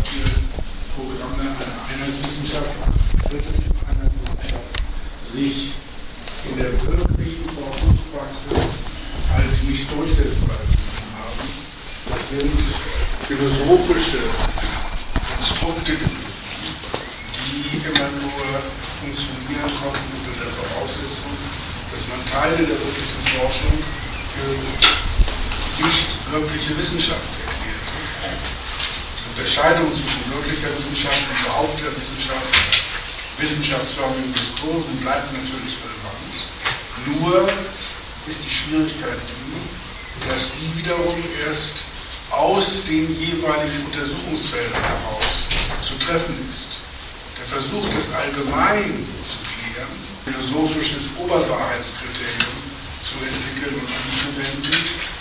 viele Programme einer Einheitswissenschaft, einer kritischen Einheitswissenschaft, sich in der wirklichen Forschungspraxis als nicht durchsetzbar erwiesen haben. Das sind philosophische Konstrukte gewesen, die immer nur funktionieren konnten unter der Voraussetzung, dass man Teile der wirklichen Forschung für nicht wirkliche Wissenschaft erklärte. Die Unterscheidung zwischen wirklicher Wissenschaft und behaupteter Wissenschaft, wissenschaftsförmigen Diskursen bleibt natürlich relevant. Nur ist die Schwierigkeit die, dass die wiederum erst aus den jeweiligen Untersuchungsfeldern heraus zu treffen ist. Der Versuch, das allgemein zu klären, philosophisches Oberwahrheitskriterium zu entwickeln und anzuwenden,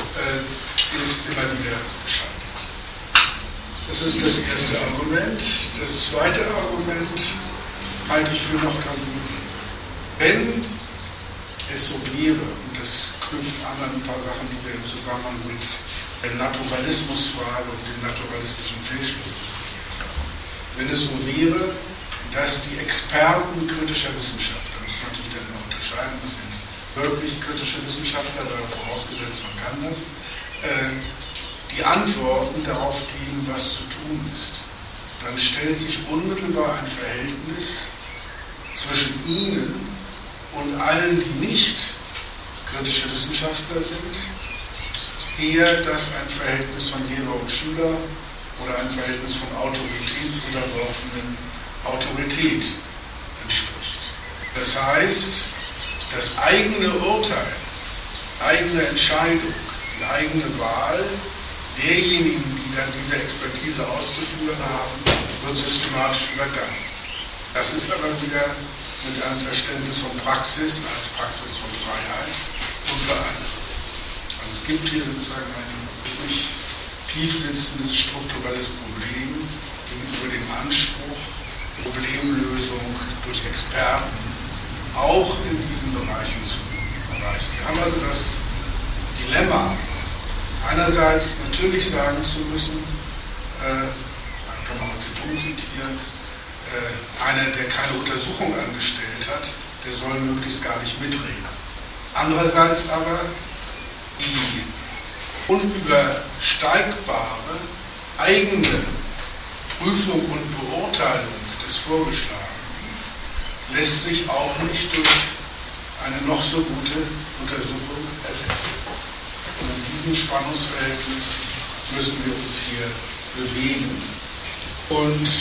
ist immer wieder gescheitert. Das ist das erste Argument. Das zweite Argument halte ich für noch gravierender. Wenn es so wäre, und das knüpft an ein paar Sachen, die wir im Zusammenhang mit der Naturalismusfrage und dem naturalistischen Fehlschluss diskutiert haben, wenn es so wäre, dass die Experten kritischer Wissenschaftler, das muss man natürlich dann immer unterscheiden, was sind wirklich kritische Wissenschaftler, vorausgesetzt man kann das, die Antworten darauf geben, was zu tun ist, dann stellt sich unmittelbar ein Verhältnis zwischen ihnen und allen, die nicht kritische Wissenschaftler sind, eher das ein Verhältnis von Lehrer und Schüler oder ein Verhältnis von autoritätsunterworfenen Autorität entspricht. Das heißt, das eigene Urteil, eigene Entscheidung, die eigene Wahl derjenigen, die dann diese Expertise auszuführen haben, wird systematisch übergangen. Das ist aber wieder mit einem Verständnis von Praxis als Praxis von Freiheit unvereinbar. Also es gibt hier sozusagen ein wirklich tief sitzendes strukturelles Problem gegenüber dem Anspruch, Problemlösung durch Experten auch in diesen Bereichen zu erreichen. Wir haben also das Dilemma, einerseits natürlich sagen zu müssen, man kann Mao Zedong zitieren, einer, der keine Untersuchung angestellt hat, der soll möglichst gar nicht mitreden. Andererseits aber die unübersteigbare eigene Prüfung und Beurteilung des Vorgeschlagenen lässt sich auch nicht durch eine noch so gute Untersuchung ersetzen. Und in diesem Spannungsverhältnis müssen wir uns hier bewegen. Und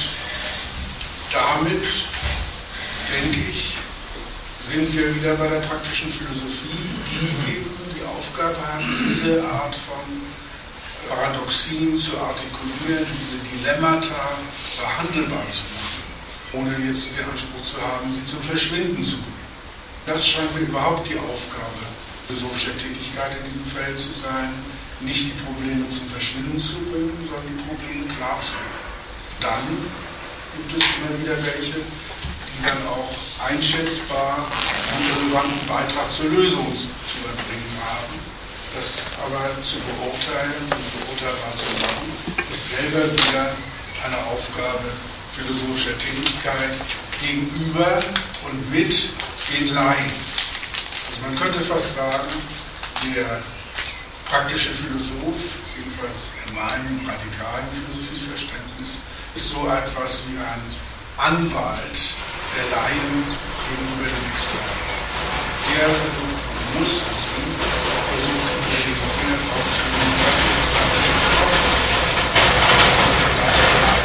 damit, denke ich, sind wir wieder bei der praktischen Philosophie, die eben die Aufgabe hat, diese Art von Paradoxien zu artikulieren, diese Dilemmata behandelbar zu machen, ohne jetzt den Anspruch zu haben, sie zum Verschwinden zu bringen. Das scheint mir überhaupt die Aufgabe philosophischer Tätigkeit in diesem Feld zu sein, nicht die Probleme zum Verschwinden zu bringen, sondern die Probleme klarzulegen. Dann gibt es immer wieder welche, die dann auch einschätzbar einen relevanten Beitrag zur Lösung zu erbringen haben. Das aber zu beurteilen und beurteilbar zu machen, ist selber wieder eine Aufgabe philosophischer Tätigkeit gegenüber und mit den Laien. Also man könnte fast sagen, der praktische Philosoph, jedenfalls in meinem radikalen Philosophieverständnis, ist so etwas wie ein Anwalt der Laien gegenüber den Experten. Der versucht, muss versucht, unter den Finger draufzulegen, was die Experten schon vorausgesetzt haben. Das sind vielleicht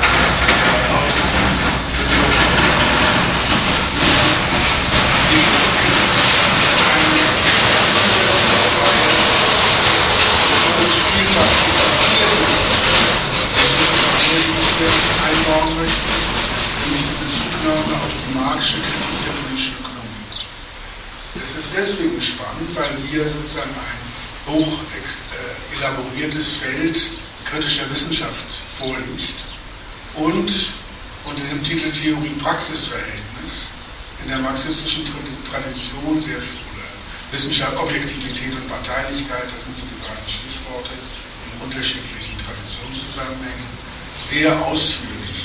einbauen möchte, nämlich die Bezugnahme auf die marxische Kritik der politischen Ökonomie. Das ist deswegen spannend, weil hier sozusagen ein hoch elaboriertes Feld kritischer Wissenschaft vorliegt und unter dem Titel Theorie-Praxis-Verhältnis in der marxistischen Tradition sehr viel Wissenschaft, Objektivität und Parteilichkeit, das sind so die beiden Stichworte in unterschiedlichen Traditionszusammenhängen, sehr ausführlich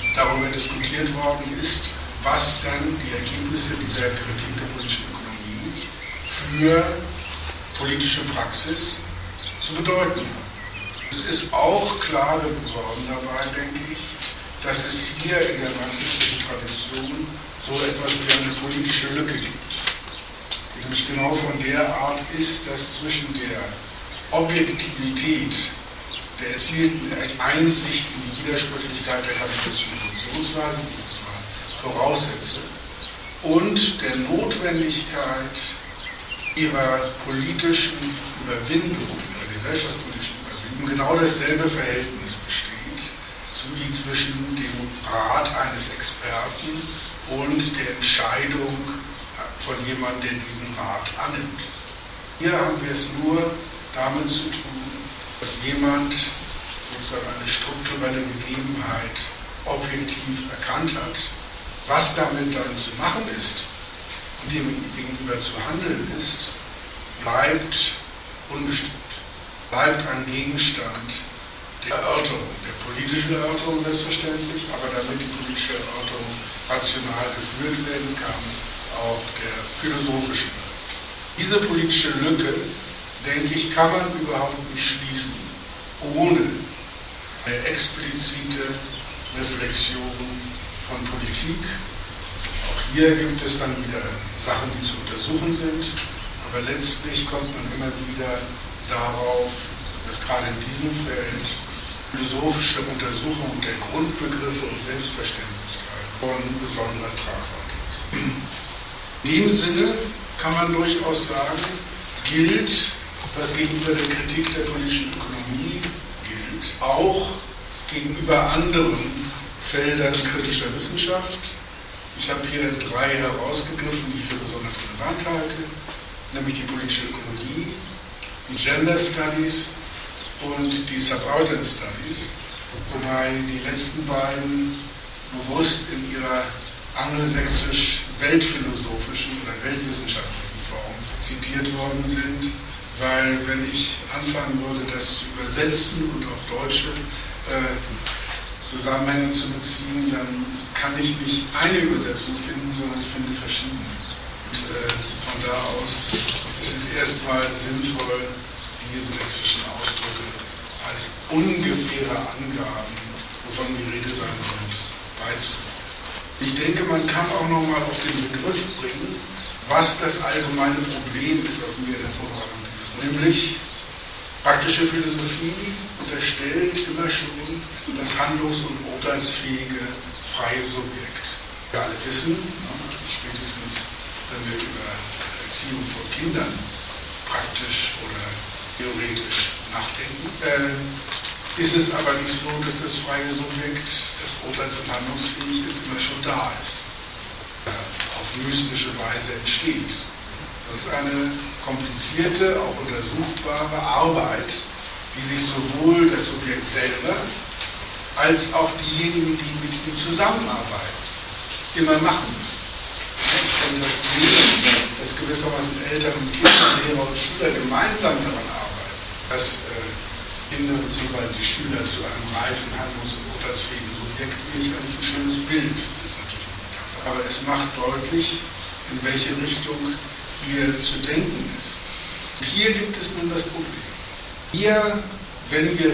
darüber diskutiert worden ist, was dann die Ergebnisse dieser Kritik der politischen Ökonomie für politische Praxis zu bedeuten haben. Es ist auch klar geworden dabei, denke ich, dass es hier in der marxistischen Tradition so etwas wie eine politische Lücke gibt, die nämlich genau von der Art ist, dass zwischen der Objektivität der erzielten Einsicht in die Widersprüchlichkeit der kapitalistischen Produktionsweise, die ich zwar voraussetze, und der Notwendigkeit ihrer politischen Überwindung, ihrer gesellschaftspolitischen Überwindung, genau dasselbe Verhältnis besteht wie zwischen dem Rat eines Experten und der Entscheidung von jemandem, der diesen Rat annimmt. Hier haben wir es nur damit zu tun, dass jemand sozusagen eine strukturelle Gegebenheit objektiv erkannt hat. Was damit dann zu machen ist und dem gegenüber zu handeln ist, bleibt unbestimmt, bleibt ein Gegenstand der Erörterung, der politischen Erörterung selbstverständlich, aber damit die politische Erörterung rational geführt werden kann, auch der philosophischen. Diese politische Lücke, denke ich, kann man überhaupt nicht schließen, ohne eine explizite Reflexion von Politik. Auch hier gibt es dann wieder Sachen, die zu untersuchen sind, aber letztlich kommt man immer wieder darauf, dass gerade in diesem Feld philosophische Untersuchung der Grundbegriffe und Selbstverständlichkeit von besonderer Tragweite ist. In dem Sinne kann man durchaus sagen, gilt, was gegenüber der Kritik der politischen Ökonomie gilt, auch gegenüber anderen Feldern kritischer Wissenschaft. Ich habe hier 3 herausgegriffen, die ich für besonders relevant halte, nämlich die politische Ökologie, die Gender Studies und die Subaltern Studies, wobei die letzten beiden bewusst in ihrer angelsächsisch-weltphilosophischen oder weltwissenschaftlichen Form zitiert worden sind, weil wenn ich anfangen würde, das zu übersetzen und auf deutsche Zusammenhänge zu beziehen, dann kann ich nicht eine Übersetzung finden, sondern ich finde verschiedene. Und von da aus ist es erstmal sinnvoll, diese sächsischen Ausdrücke als ungefähre Angaben, wovon die Rede sein wird, beizubringen. Ich denke, man kann auch nochmal auf den Begriff bringen, was das allgemeine Problem ist, was wir in der Vorbereitung gesehen haben. Nämlich, praktische Philosophie unterstellt immer schon das handlungs- und urteilsfähige freie Subjekt. Wir alle wissen, spätestens wenn wir über Erziehung von Kindern praktisch oder theoretisch nachdenken, ist es aber nicht so, dass das freie Subjekt, das urteils- und handlungsfähig ist, immer schon da ist, auf mystische Weise entsteht. Es ist eine komplizierte, auch untersuchbare Arbeit, die sich sowohl das Subjekt selber als auch diejenigen, die mit ihm zusammenarbeiten, immer machen müssen. Ich denke, das Leben, dass gewissermaßen Eltern und Kinder, Lehrer und Schüler gemeinsam daran arbeiten, dass Kinder bzw. die Schüler zu einem reifen, handlungs- und urteilsfähigen Subjekt, finde ich eigentlich ein schönes Bild. Das ist natürlich eine Metapher. Aber es macht deutlich, in welche Richtung hier zu denken ist. Und hier gibt es nun das Problem. Wir, wenn wir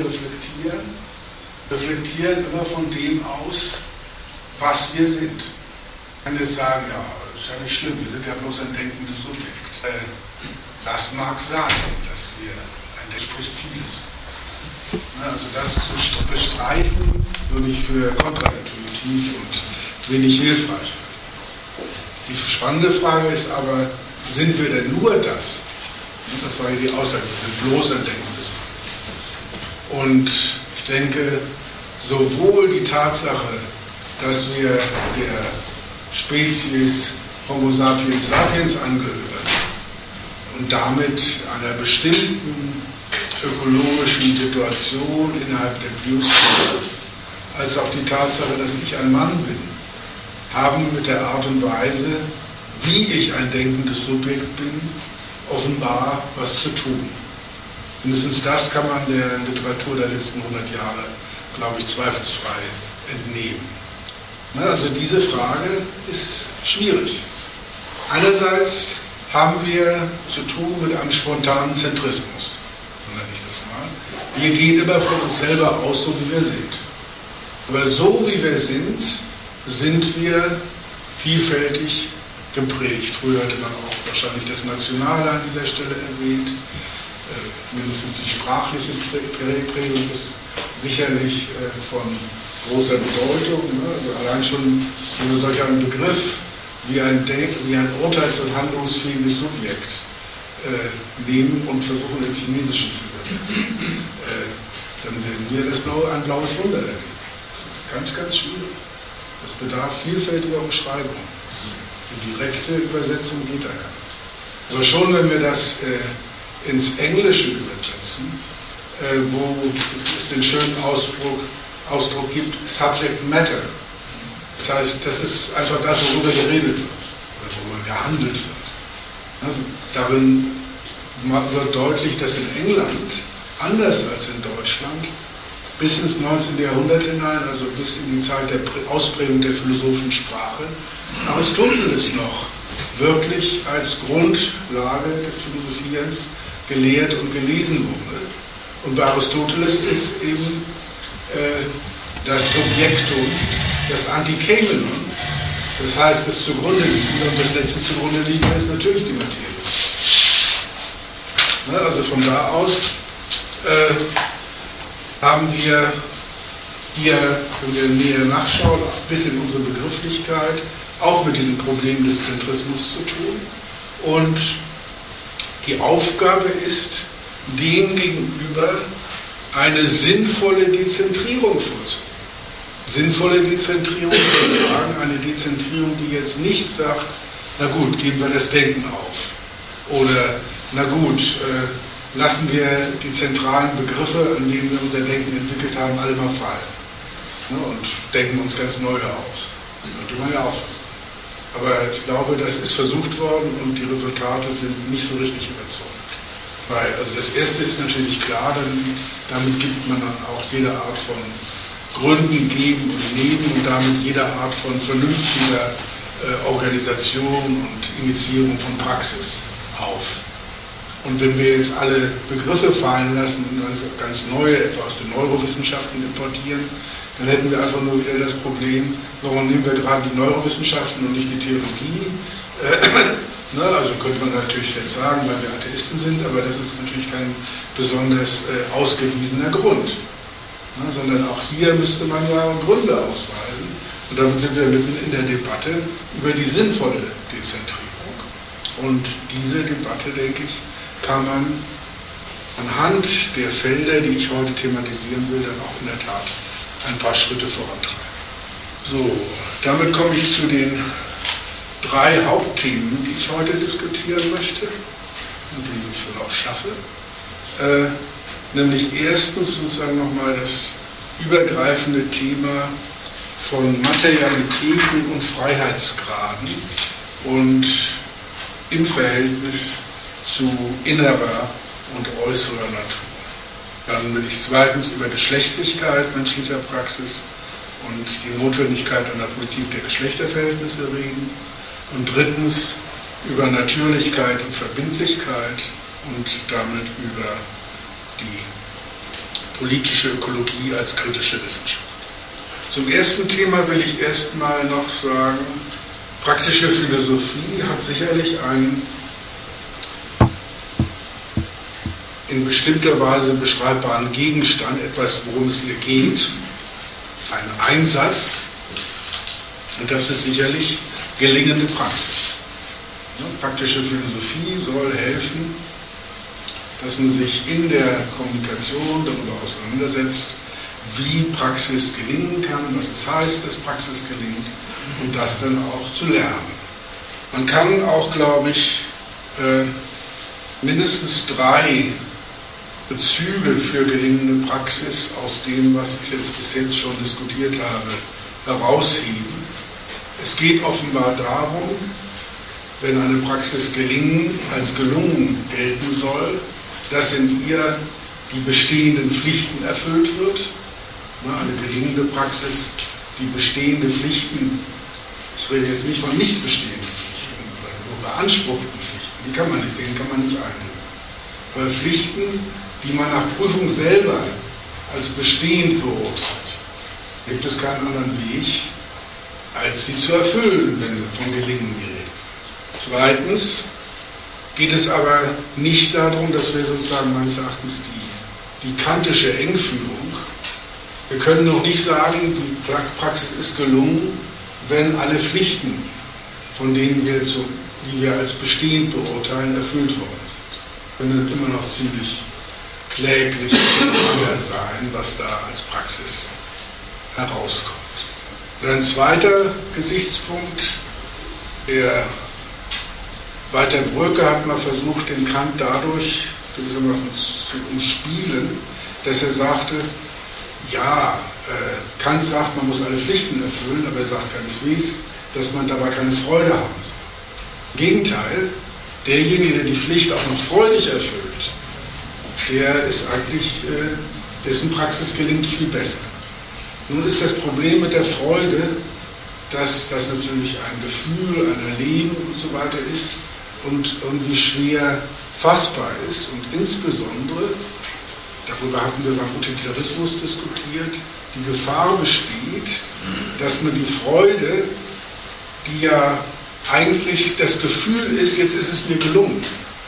reflektieren immer von dem aus, was wir sind. Ich kann jetzt sagen, ja, das ist ja nicht schlimm, wir sind ja bloß ein denkendes Subjekt. Das mag sein, dass wir ein Denken spricht vieles. Also das zu bestreiten, würde ich für kontraintuitiv und wenig hilfreich halten. Die spannende Frage ist aber, sind wir denn nur das? Das war hier die Aussage, wir sind bloß ein denkendes Subjekt. Und ich denke, sowohl die Tatsache, dass wir der Spezies Homo sapiens sapiens angehören und damit einer bestimmten ökologischen Situation innerhalb der Biosphäre, als auch die Tatsache, dass ich ein Mann bin, haben mit der Art und Weise, wie ich ein denkendes Subjekt bin, offenbar was zu tun. Mindestens das kann man der Literatur der letzten 100 Jahre, glaube ich, zweifelsfrei entnehmen. Also diese Frage ist schwierig. Einerseits haben wir zu tun mit einem spontanen Zentrismus, so nenne ich das mal. Wir gehen immer von uns selber aus, so wie wir sind. Aber so wie wir sind, sind wir vielfältig geprägt. Früher hatte man auch wahrscheinlich das Nationale an dieser Stelle erwähnt. Mindestens die sprachliche Prägung ist sicherlich von großer Bedeutung. Also allein schon, wenn wir solch einen Begriff wie ein urteils- und handlungsfähiges Subjekt nehmen und versuchen ins Chinesische zu übersetzen, dann werden wir ein blaues Wunder erleben. Das ist ganz, ganz schwierig. Das bedarf vielfältiger Umschreibung. So direkte Übersetzung geht da gar nicht. Aber schon, wenn wir das ins Englische übersetzen, wo es den schönen Ausdruck gibt, Subject Matter. Das heißt, das ist einfach das, worüber geredet wird oder worüber gehandelt wird. Darin wird deutlich, dass in England, anders als in Deutschland, bis ins 19. Jahrhundert hinein, also bis in die Zeit der Ausprägung der philosophischen Sprache, Aristoteles noch wirklich als Grundlage des Philosophierens gelehrt und gelesen wurde. Und bei Aristoteles ist eben das Subjektum, das Antikemenon, das heißt das zugrunde liegende, und das letzte zugrunde liegende ist natürlich die Materie. Also von da aus haben wir hier, wenn wir näher nachschauen, bis in unsere Begrifflichkeit, auch mit diesem Problem des Zentrismus zu tun. Und die Aufgabe ist, dem gegenüber eine sinnvolle Dezentrierung vorzunehmen. Sinnvolle Dezentrierung, ich würde sagen, eine Dezentrierung, die jetzt nicht sagt, na gut, geben wir das Denken auf. Oder, na gut, lassen wir die zentralen Begriffe, an denen wir unser Denken entwickelt haben, alle mal fallen. Und denken uns ganz neue aus. Das könnte man ja auch versuchen. Aber ich glaube, das ist versucht worden und die Resultate sind nicht so richtig überzeugend. Weil, also das Erste ist natürlich klar, damit gibt man dann auch jede Art von Gründen, Geben und Nehmen und damit jede Art von vernünftiger Organisation und Initiierung von Praxis auf. Und wenn wir jetzt alle Begriffe fallen lassen und ganz neue, etwa aus den Neurowissenschaften importieren, dann hätten wir einfach nur wieder das Problem, warum nehmen wir gerade die Neurowissenschaften und nicht die Theologie? Also könnte man natürlich jetzt sagen, weil wir Atheisten sind, aber das ist natürlich kein besonders ausgewiesener Grund. Sondern auch hier müsste man ja Gründe ausweisen. Und damit sind wir mitten in der Debatte über die sinnvolle Dezentrierung. Und diese Debatte, denke ich, kann man anhand der Felder, die ich heute thematisieren will, dann auch in der Tat ein paar Schritte vorantreiben. So, damit komme ich zu den 3 Hauptthemen, die ich heute diskutieren möchte und die ich wohl auch schaffe. Nämlich erstens sozusagen nochmal das übergreifende Thema von Materialitäten und Freiheitsgraden und im Verhältnis zu innerer und äußerer Natur. Dann will ich zweitens über Geschlechtlichkeit menschlicher Praxis und die Notwendigkeit einer Politik der Geschlechterverhältnisse reden. Und drittens über Natürlichkeit und Verbindlichkeit und damit über die politische Ökologie als kritische Wissenschaft. Zum ersten Thema will ich erstmal noch sagen, praktische Philosophie hat sicherlich einen in bestimmter Weise beschreibbaren Gegenstand, etwas, worum es ihr geht, einen Einsatz, und das ist sicherlich gelingende Praxis. Praktische Philosophie soll helfen, dass man sich in der Kommunikation darüber auseinandersetzt, wie Praxis gelingen kann, was es heißt, dass Praxis gelingt, und das dann auch zu lernen. Man kann auch, glaube ich, mindestens 3 Bezüge für gelingende Praxis aus dem, was ich jetzt bis jetzt schon diskutiert habe, herausheben. Es geht offenbar darum, wenn eine Praxis gelingen als gelungen gelten soll, dass in ihr die bestehenden Pflichten erfüllt wird. Eine gelingende Praxis die bestehende Pflichten, ich rede jetzt nicht von nicht bestehenden Pflichten, oder nur beanspruchten Pflichten, denen kann man nicht eingehen. Aber Pflichten, die man nach Prüfung selber als bestehend beurteilt, gibt es keinen anderen Weg, als sie zu erfüllen, wenn von Gelingen die Rede ist. Zweitens geht es aber nicht darum, dass wir sozusagen meines Erachtens die kantische Engführung, wir können noch nicht sagen, die Praxis ist gelungen, wenn alle Pflichten, von denen die wir als bestehend beurteilen, erfüllt worden sind. Wir können immer noch ziemlich kläglich sein, was da als Praxis herauskommt. Ein zweiter Gesichtspunkt, der Walter Bröcke hat mal versucht, den Kant dadurch gewissermaßen zu umspielen, dass er sagte, ja, Kant sagt, man muss alle Pflichten erfüllen, aber er sagt keineswegs, dass man dabei keine Freude haben soll. Im Gegenteil, derjenige, der die Pflicht auch noch freudig erfüllt, dessen Praxis gelingt viel besser. Nun ist das Problem mit der Freude, dass das natürlich ein Gefühl, ein Erleben und so weiter ist und irgendwie schwer fassbar ist. Und insbesondere, darüber hatten wir beim Utilitarismus diskutiert, die Gefahr besteht, dass man die Freude, die ja eigentlich das Gefühl ist, jetzt ist es mir gelungen,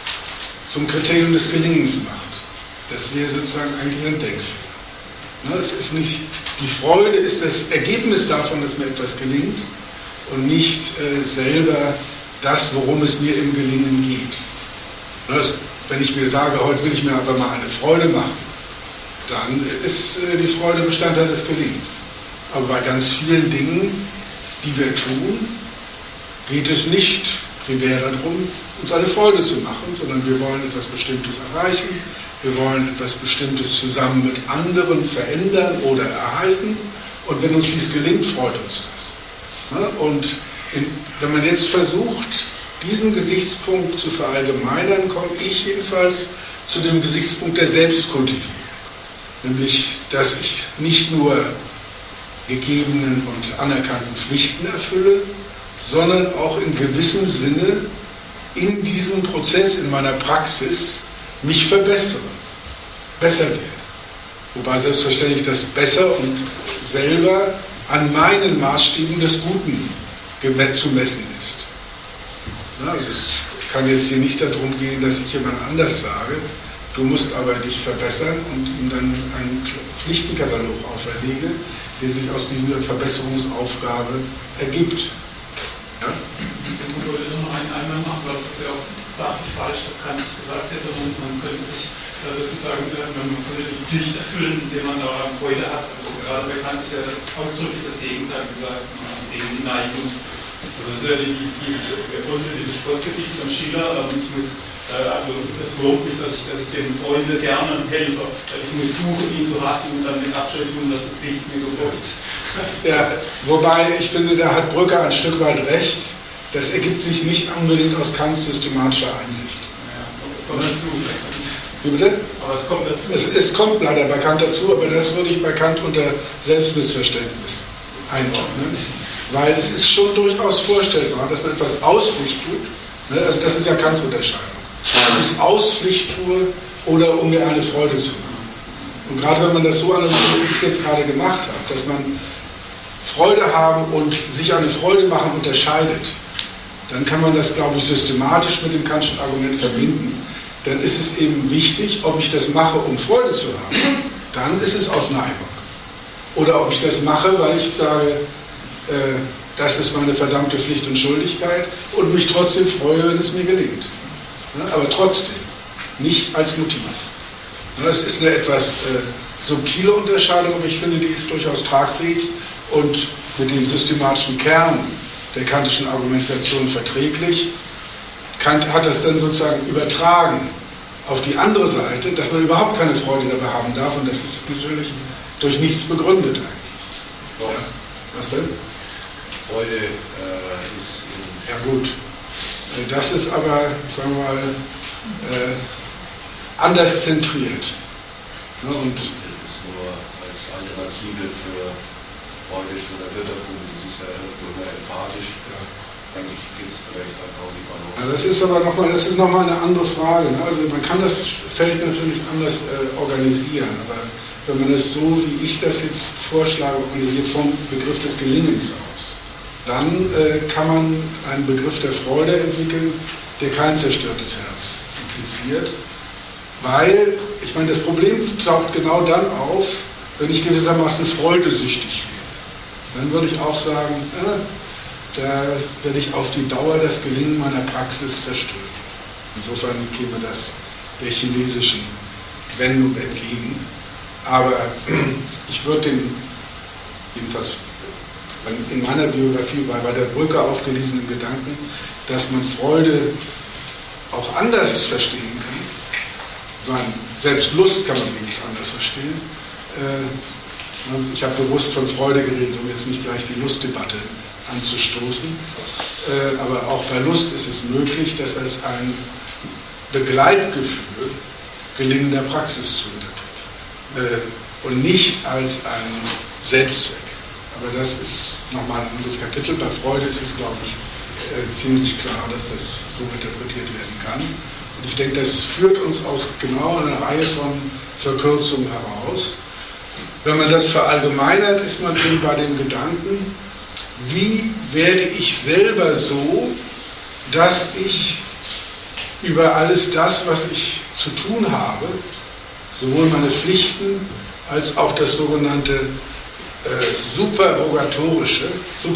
zum Kriterium des Gelingens macht. Das wäre sozusagen eigentlich ein Denkfehler. Es ist nicht, die Freude ist das Ergebnis davon, dass mir etwas gelingt und nicht selber das, worum es mir im Gelingen geht. Wenn ich mir sage, heute will ich mir aber mal eine Freude machen, dann ist die Freude Bestandteil des Gelingens. Aber bei ganz vielen Dingen, die wir tun, geht es nicht primär darum, uns eine Freude zu machen, sondern wir wollen etwas Bestimmtes erreichen, wir wollen etwas Bestimmtes zusammen mit anderen verändern oder erhalten und wenn uns dies gelingt, freut uns das. Und wenn man jetzt versucht, diesen Gesichtspunkt zu verallgemeinern, komme ich jedenfalls zu dem Gesichtspunkt der Selbstkultivierung. Nämlich, dass ich nicht nur gegebenen und anerkannten Pflichten erfülle, sondern auch in gewissem Sinne in diesem Prozess, in meiner Praxis, mich verbessere, besser werde. Wobei selbstverständlich das besser und selber an meinen Maßstäben des Guten zu messen ist. Also es kann jetzt hier nicht darum gehen, dass ich jemand anders sage, du musst aber dich verbessern und ihm dann einen Pflichtenkatalog auferlege, der sich aus dieser Verbesserungsaufgabe ergibt. Ja? Ich würde nur noch einen Einwand machen, weil das ist ja auch sachlich falsch, das Kant nicht gesagt hätte, und man könnte sich sozusagen, man könnte die Pflicht erfüllen, indem man daran Freude hat. Also gerade bei Kant ist ja ausdrücklich das Gegenteil gesagt, gegen die Neigung. Das ist ja dieses Spottgedicht von Schiller, also es lobt mich, dass ich dem Freunde gerne helfe. Ich muss suchen, ihn zu hassen und dann mit Abscheu tun, dass die Pflicht mir gefolgt. Ja, wobei ich finde, da hat Brücker ein Stück weit recht. Das ergibt sich nicht unbedingt aus Kants systematischer Einsicht. Ja, aber es kommt dazu. Wie bitte? Aber es kommt dazu. Es kommt leider bei Kant dazu, aber das würde ich bei Kant unter Selbstmissverständnis einordnen. Weil es ist schon durchaus vorstellbar, dass man etwas aus Pflicht tut. Also das ist ja Kants Unterscheidung. Ob ich es aus Pflicht tue oder um mir eine Freude zu machen. Und gerade wenn man das so analysiert, wie ich es jetzt gerade gemacht habe, dass man Freude haben und sich eine Freude machen unterscheidet, dann kann man das, glaube ich, systematisch mit dem Kantschen Argument verbinden. Dann ist es eben wichtig, ob ich das mache, um Freude zu haben, dann ist es aus Neigung. Oder ob ich das mache, weil ich sage, das ist meine verdammte Pflicht und Schuldigkeit und mich trotzdem freue, wenn es mir gelingt. Aber trotzdem, nicht als Motiv. Das ist eine etwas subtile Unterscheidung, aber ich finde, die ist durchaus tragfähig und mit dem systematischen Kern der kantischen Argumentation verträglich. Kant hat das dann sozusagen übertragen auf die andere Seite, dass man überhaupt keine Freude dabei haben darf, und das ist natürlich durch nichts begründet eigentlich. Ja. Was denn? Freude ist... Ja gut, das ist aber, sagen wir mal, anders zentriert. Und ist nur als Alternative für freudisch oder götterfroh, das ist ja nur emphatisch. Ja. Eigentlich geht es vielleicht auch die Balance. Ja, das ist aber nochmal eine andere Frage. Ne? Also man kann das Feld natürlich anders organisieren, aber wenn man es so, wie ich das jetzt vorschlage, organisiert vom Begriff des Gelingens aus, dann kann man einen Begriff der Freude entwickeln, der kein zerstörtes Herz impliziert, weil, ich meine, das Problem taucht genau dann auf, wenn ich gewissermaßen freudesüchtig wäre. Dann würde ich auch sagen, da werde ich auf die Dauer das Gelingen meiner Praxis zerstören. Insofern käme das der chinesischen Wendung entgegen. Aber ich würde den, jedenfalls in meiner Biografie bei der Brücke aufgelesenen Gedanken, dass man Freude auch anders verstehen kann. Selbst Lust kann man übrigens anders verstehen. Ich habe bewusst von Freude geredet, um jetzt nicht gleich die Lustdebatte anzustoßen. Aber auch bei Lust ist es möglich, das als ein Begleitgefühl gelingender Praxis zu interpretieren und nicht als ein Selbstzweck. Aber das ist nochmal ein anderes Kapitel. Bei Freude ist es, glaube ich, ziemlich klar, dass das so interpretiert werden kann. Und ich denke, das führt uns aus genau einer Reihe von Verkürzungen heraus. Wenn man das verallgemeinert, ist man eben bei dem Gedanken, wie werde ich selber so, dass ich über alles das, was ich zu tun habe, sowohl meine Pflichten als auch das sogenannte supererogatorische,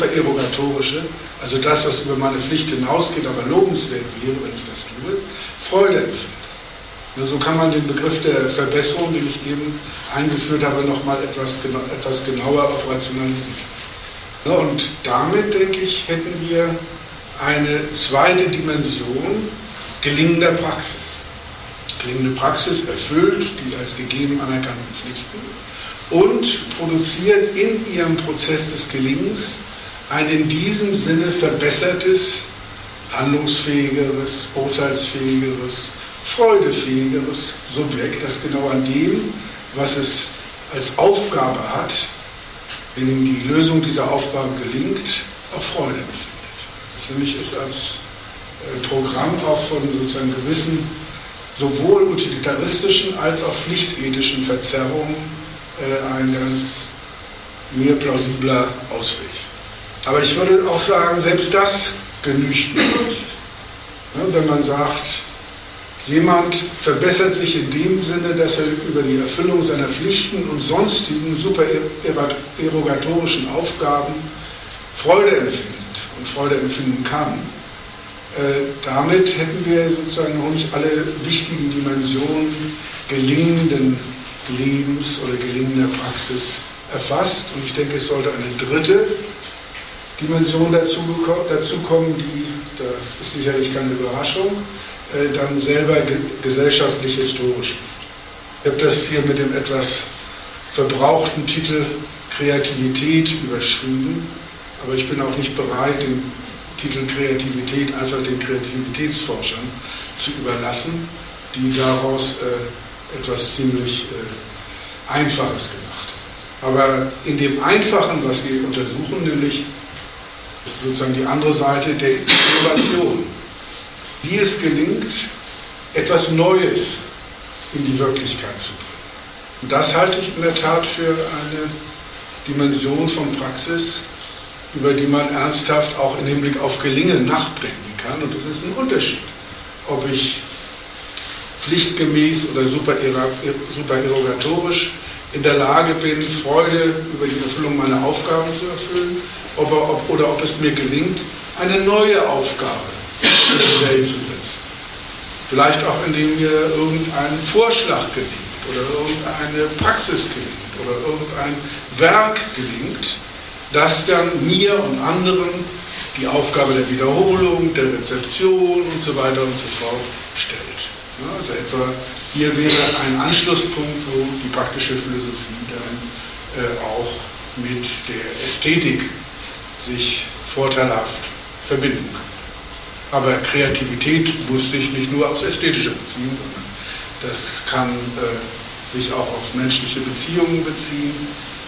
also das, was über meine Pflicht hinausgeht, aber lobenswert wäre, wenn ich das tue, Freude empfinde. So kann man den Begriff der Verbesserung, den ich eben eingeführt habe, nochmal etwas genauer operationalisieren. Und damit, denke ich, hätten wir eine zweite Dimension gelingender Praxis. Gelingende Praxis erfüllt die als gegeben anerkannten Pflichten und produziert in ihrem Prozess des Gelingens ein in diesem Sinne verbessertes, handlungsfähigeres, urteilsfähigeres, freudefähigeres Subjekt, das genau an dem, was es als Aufgabe hat, wenn ihm die Lösung dieser Aufgabe gelingt, auch Freude empfindet. Das für mich ist als Programm auch von sozusagen gewissen sowohl utilitaristischen als auch pflichtethischen Verzerrungen ein ganz mir plausibler Ausweg. Aber ich würde auch sagen, selbst das genügt mir nicht. Wenn man sagt, jemand verbessert sich in dem Sinne, dass er über die Erfüllung seiner Pflichten und sonstigen supererogatorischen Aufgaben Freude empfindet und Freude empfinden kann. Damit hätten wir sozusagen noch nicht alle wichtigen Dimensionen gelingenden Lebens oder gelingender Praxis erfasst. Und ich denke, es sollte eine dritte Dimension dazu kommen, die, das ist sicherlich keine Überraschung, dann selber gesellschaftlich-historisch ist. Ich habe das hier mit dem etwas verbrauchten Titel Kreativität überschrieben, aber ich bin auch nicht bereit, den Titel Kreativität einfach den Kreativitätsforschern zu überlassen, die daraus etwas ziemlich Einfaches gemacht haben. Aber in dem Einfachen, was sie untersuchen, nämlich ist sozusagen die andere Seite der Innovation, wie es gelingt, etwas Neues in die Wirklichkeit zu bringen. Und das halte ich in der Tat für eine Dimension von Praxis, über die man ernsthaft auch im Hinblick auf Gelingen nachdenken kann. Und das ist ein Unterschied, ob ich pflichtgemäß oder supererogatorisch in der Lage bin, Freude über die Erfüllung meiner Aufgaben zu erfüllen, oder ob es mir gelingt, eine neue Aufgabe in die Welt zu setzen. Vielleicht auch, indem mir irgendein Vorschlag gelingt oder irgendeine Praxis gelingt oder irgendein Werk gelingt, das dann mir und anderen die Aufgabe der Wiederholung, der Rezeption und so weiter und so fort stellt. Also etwa hier wäre ein Anschlusspunkt, wo die praktische Philosophie dann auch mit der Ästhetik sich vorteilhaft verbinden kann. Aber Kreativität muss sich nicht nur aufs Ästhetische beziehen, sondern das kann sich auch auf menschliche Beziehungen beziehen,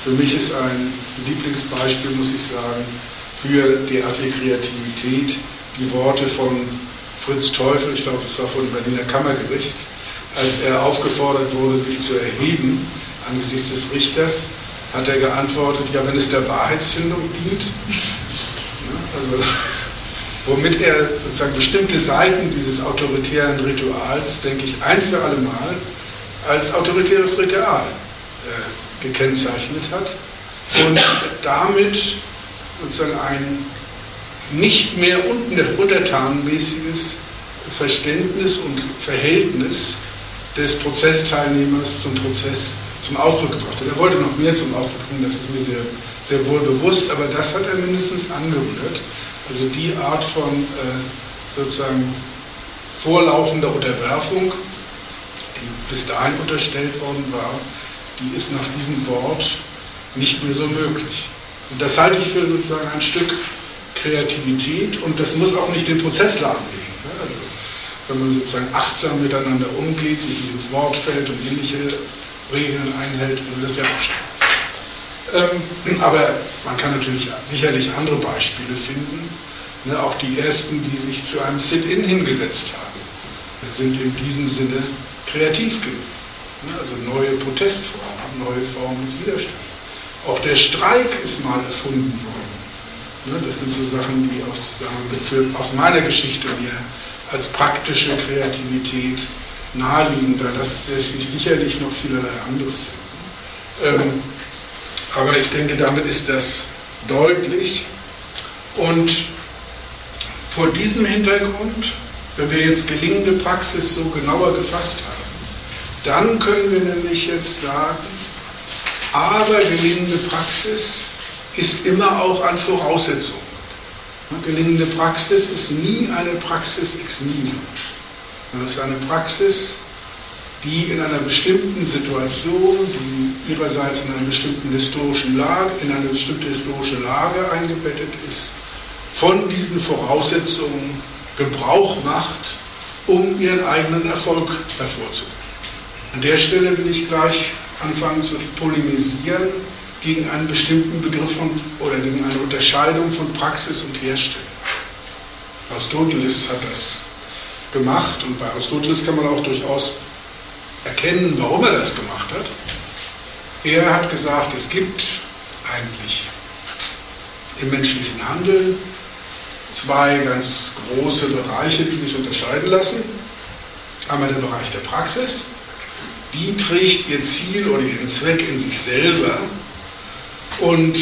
Für mich ist ein Lieblingsbeispiel, muss ich sagen, für derartige Kreativität die Worte von Fritz Teufel, ich glaube, das war vom Berliner Kammergericht, als er aufgefordert wurde, sich zu erheben angesichts des Richters, hat er geantwortet, ja, wenn es der Wahrheitsfindung dient. Ja, also, womit er sozusagen bestimmte Seiten dieses autoritären Rituals, denke ich, ein für alle Mal als autoritäres Ritual gekennzeichnet hat und damit sozusagen ein nicht mehr untertanenmäßiges Verständnis und Verhältnis des Prozessteilnehmers zum Prozess zum Ausdruck gebracht hat. Er wollte noch mehr zum Ausdruck bringen, das ist mir sehr, sehr wohl bewusst, aber das hat er mindestens angerührt. Also die Art von sozusagen vorlaufender Unterwerfung, die bis dahin unterstellt worden war, die ist nach diesem Wort nicht mehr so möglich. Und das halte ich für sozusagen ein Stück Kreativität und das muss auch nicht den Prozess lahmlegen. Also wenn man sozusagen achtsam miteinander umgeht, sich nicht ins Wort fällt und ähnliche Regeln einhält, würde das ja auch schaden. Aber man kann natürlich sicherlich andere Beispiele finden. Auch die ersten, die sich zu einem Sit-in hingesetzt haben, sind in diesem Sinne kreativ gewesen. Also neue Protestformen, neue Formen des Widerstands. Auch der Streik ist mal erfunden worden. Das sind so Sachen, die aus meiner Geschichte mir als praktische Kreativität naheliegen. Da lässt sich sicherlich noch vielerlei anderes finden. Aber ich denke, damit ist das deutlich. Und vor diesem Hintergrund, wenn wir jetzt gelingende Praxis so genauer gefasst haben, dann können wir nämlich jetzt sagen, aber gelingende Praxis ist immer auch an Voraussetzungen. Gelingende Praxis ist nie eine Praxis ex nihilo. Es ist eine Praxis, die in einer bestimmten Situation, die ihrerseits in einer bestimmten historischen Lage, in eine bestimmte historische Lage eingebettet ist, von diesen Voraussetzungen Gebrauch macht, um ihren eigenen Erfolg hervorzubringen. An der Stelle will ich gleich anfangen zu polemisieren gegen einen bestimmten Begriff oder gegen eine Unterscheidung von Praxis und Herstellung. Aristoteles hat das gemacht und bei Aristoteles kann man auch durchaus erkennen, warum er das gemacht hat. Er hat gesagt, es gibt eigentlich im menschlichen Handeln zwei ganz große Bereiche, die sich unterscheiden lassen. Einmal der Bereich der Praxis, die trägt ihr Ziel oder ihren Zweck in sich selber und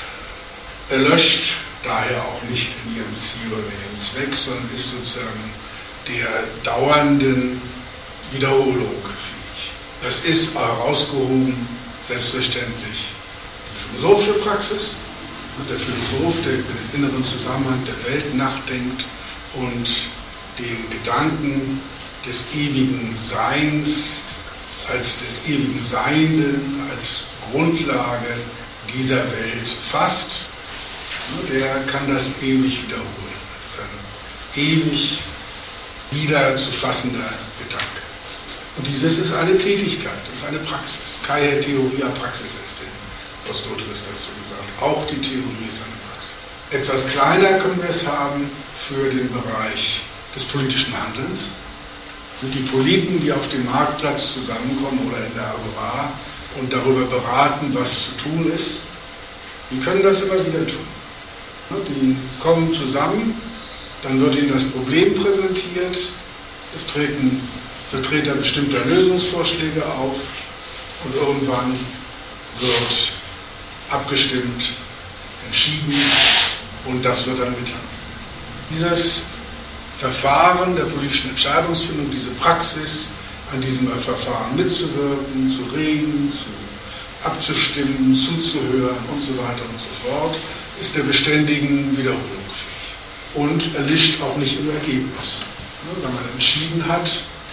erlöscht daher auch nicht in ihrem Ziel oder ihrem Zweck, sondern ist sozusagen der dauernden Wiederholung fähig. Das ist herausgehoben selbstverständlich die philosophische Praxis. Der Philosoph, der über den inneren Zusammenhang der Welt nachdenkt und den Gedanken des ewigen Seins als des ewigen Seienden, als Grundlage dieser Welt fasst, der kann das ewig wiederholen. Das ist ein ewig wieder zu fassender Gedanke. Und dieses ist eine Tätigkeit, das ist eine Praxis. Kai Theoria Praxis ist Aristoteles dazu gesagt. Auch die Theorie ist eine Praxis. Etwas kleiner können wir es haben für den Bereich des politischen Handelns. Die Politiker, die auf dem Marktplatz zusammenkommen oder in der Agora und darüber beraten, was zu tun ist, die können das immer wieder tun. Die kommen zusammen, dann wird ihnen das Problem präsentiert, es treten Vertreter bestimmter Lösungsvorschläge auf und irgendwann wird abgestimmt, entschieden und das wird dann getan. Dieses Verfahren der politischen Entscheidungsfindung, diese Praxis, an diesem Verfahren mitzuwirken, zu reden, abzustimmen, zuzuhören und so weiter und so fort, ist der beständigen Wiederholung fähig und erlischt auch nicht im Ergebnis. Wenn man entschieden hat,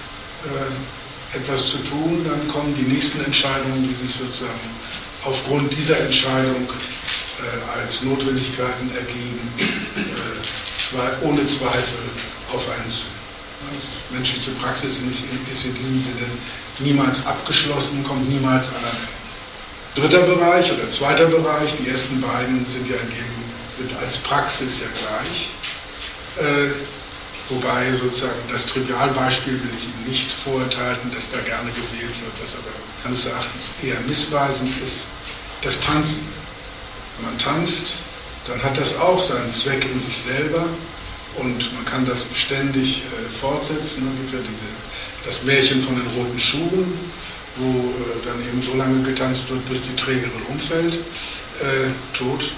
etwas zu tun, dann kommen die nächsten Entscheidungen, die sich sozusagen aufgrund dieser Entscheidung als Notwendigkeiten ergeben, ohne Zweifel auf einen zu. Die menschliche Praxis ist in diesem Sinne niemals abgeschlossen, kommt niemals an ein Ende. dritter Bereich oder zweiter Bereich, die ersten beiden sind als Praxis ja gleich. Wobei sozusagen das Trivialbeispiel will ich Ihnen nicht vorenthalten, dass da gerne gewählt wird, was aber meines Erachtens eher missweisend ist, das Tanzen. Wenn man tanzt, dann hat das auch seinen Zweck in sich selber und man kann das beständig fortsetzen. Es gibt ja das Märchen von den roten Schuhen, wo dann eben so lange getanzt wird, bis die Trägerin umfällt, tot.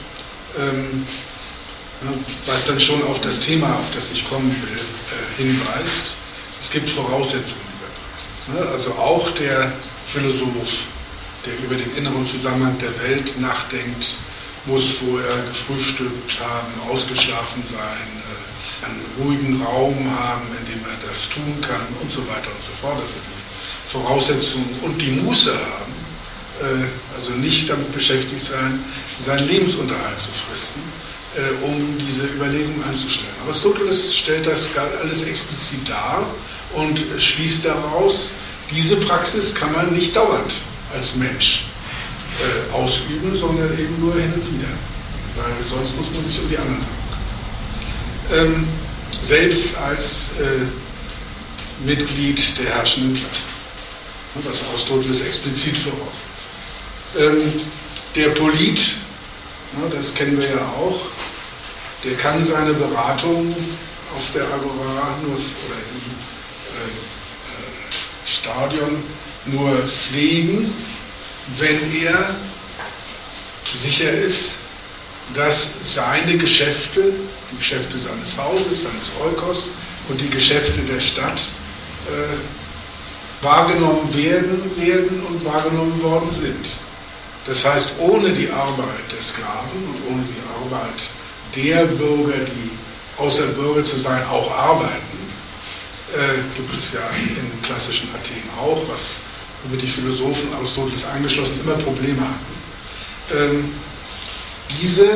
Was dann schon auf das Thema, auf das ich kommen will, hinweist. Es gibt Voraussetzungen dieser Praxis. Also auch der Philosoph, der über den inneren Zusammenhang der Welt nachdenkt, muss vorher gefrühstückt haben, ausgeschlafen sein, einen ruhigen Raum haben, in dem er das tun kann und so weiter und so fort. Also die Voraussetzungen und die Muße haben, also nicht damit beschäftigt sein, seinen Lebensunterhalt zu fristen, um diese Überlegungen anzustellen. Aristoteles stellt das alles explizit dar und schließt daraus, diese Praxis kann man nicht dauernd als Mensch ausüben, sondern eben nur hin und wieder, weil sonst muss man sich um die anderen Sachen kümmern. Selbst als Mitglied der herrschenden Klasse, was Aristoteles explizit voraussetzt. Der Polit, das kennen wir ja auch, der kann seine Beratung auf der Agora nur oder im Stadion nur pflegen, wenn er sicher ist, dass seine Geschäfte, die Geschäfte seines Hauses, seines Oikos und die Geschäfte der Stadt wahrgenommen werden und wahrgenommen worden sind. Das heißt, ohne die Arbeit der Sklaven und ohne die Arbeit der Bürger, die außer Bürger zu sein auch arbeiten, gibt es ja im klassischen Athen auch, was über die Philosophen, Aristoteles eingeschlossen, immer Probleme hatten. Diese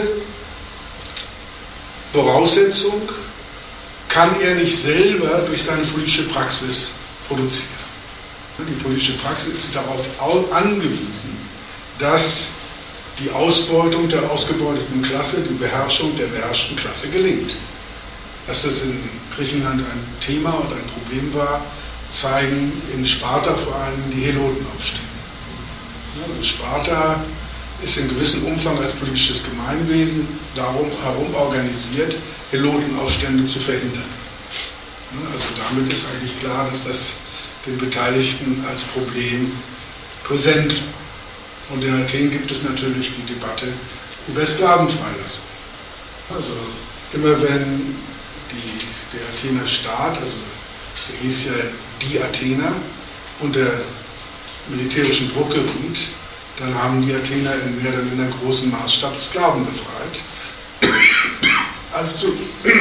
Voraussetzung kann er nicht selber durch seine politische Praxis produzieren. Die politische Praxis ist darauf angewiesen, dass die Ausbeutung der ausgebeuteten Klasse, die Beherrschung der beherrschten Klasse gelingt. Dass das in Griechenland ein Thema und ein Problem war, zeigen in Sparta vor allem die Helotenaufstände. Also Sparta ist in gewissem Umfang als politisches Gemeinwesen darum herum organisiert, Helotenaufstände zu verhindern. Also damit ist eigentlich klar, dass das den Beteiligten als Problem präsent war. Und in Athen gibt es natürlich die Debatte über Sklavenfreilassung. Also immer wenn der Athener Staat, also der hieß ja die Athener, unter militärischen Druck geriet, dann haben die Athener in mehr oder minder großem Maßstab Sklaven befreit. Also zu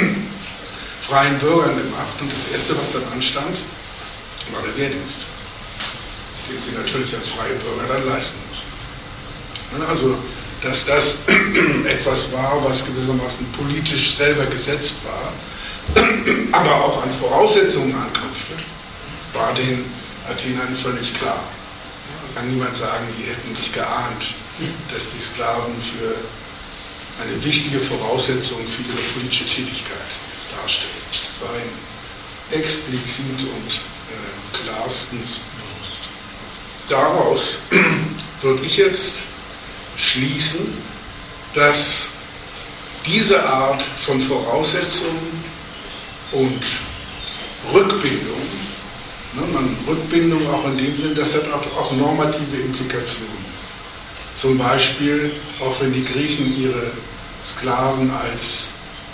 freien Bürgern gemacht. Und das Erste, was dann anstand, war der Wehrdienst, den sie natürlich als freie Bürger dann leisten mussten. Also, dass das etwas war, was gewissermaßen politisch selber gesetzt war, aber auch an Voraussetzungen anknüpfte, war den Athenern völlig klar. Es kann niemand sagen, die hätten nicht geahnt, dass die Sklaven für eine wichtige Voraussetzung für ihre politische Tätigkeit darstellen. Das war ihnen explizit und klarstens bewusst. Daraus würde ich jetzt schließen, dass diese Art von Voraussetzungen und Rückbindung, Rückbindung auch in dem Sinn, das hat auch normative Implikationen. Zum Beispiel, auch wenn die Griechen ihre Sklaven als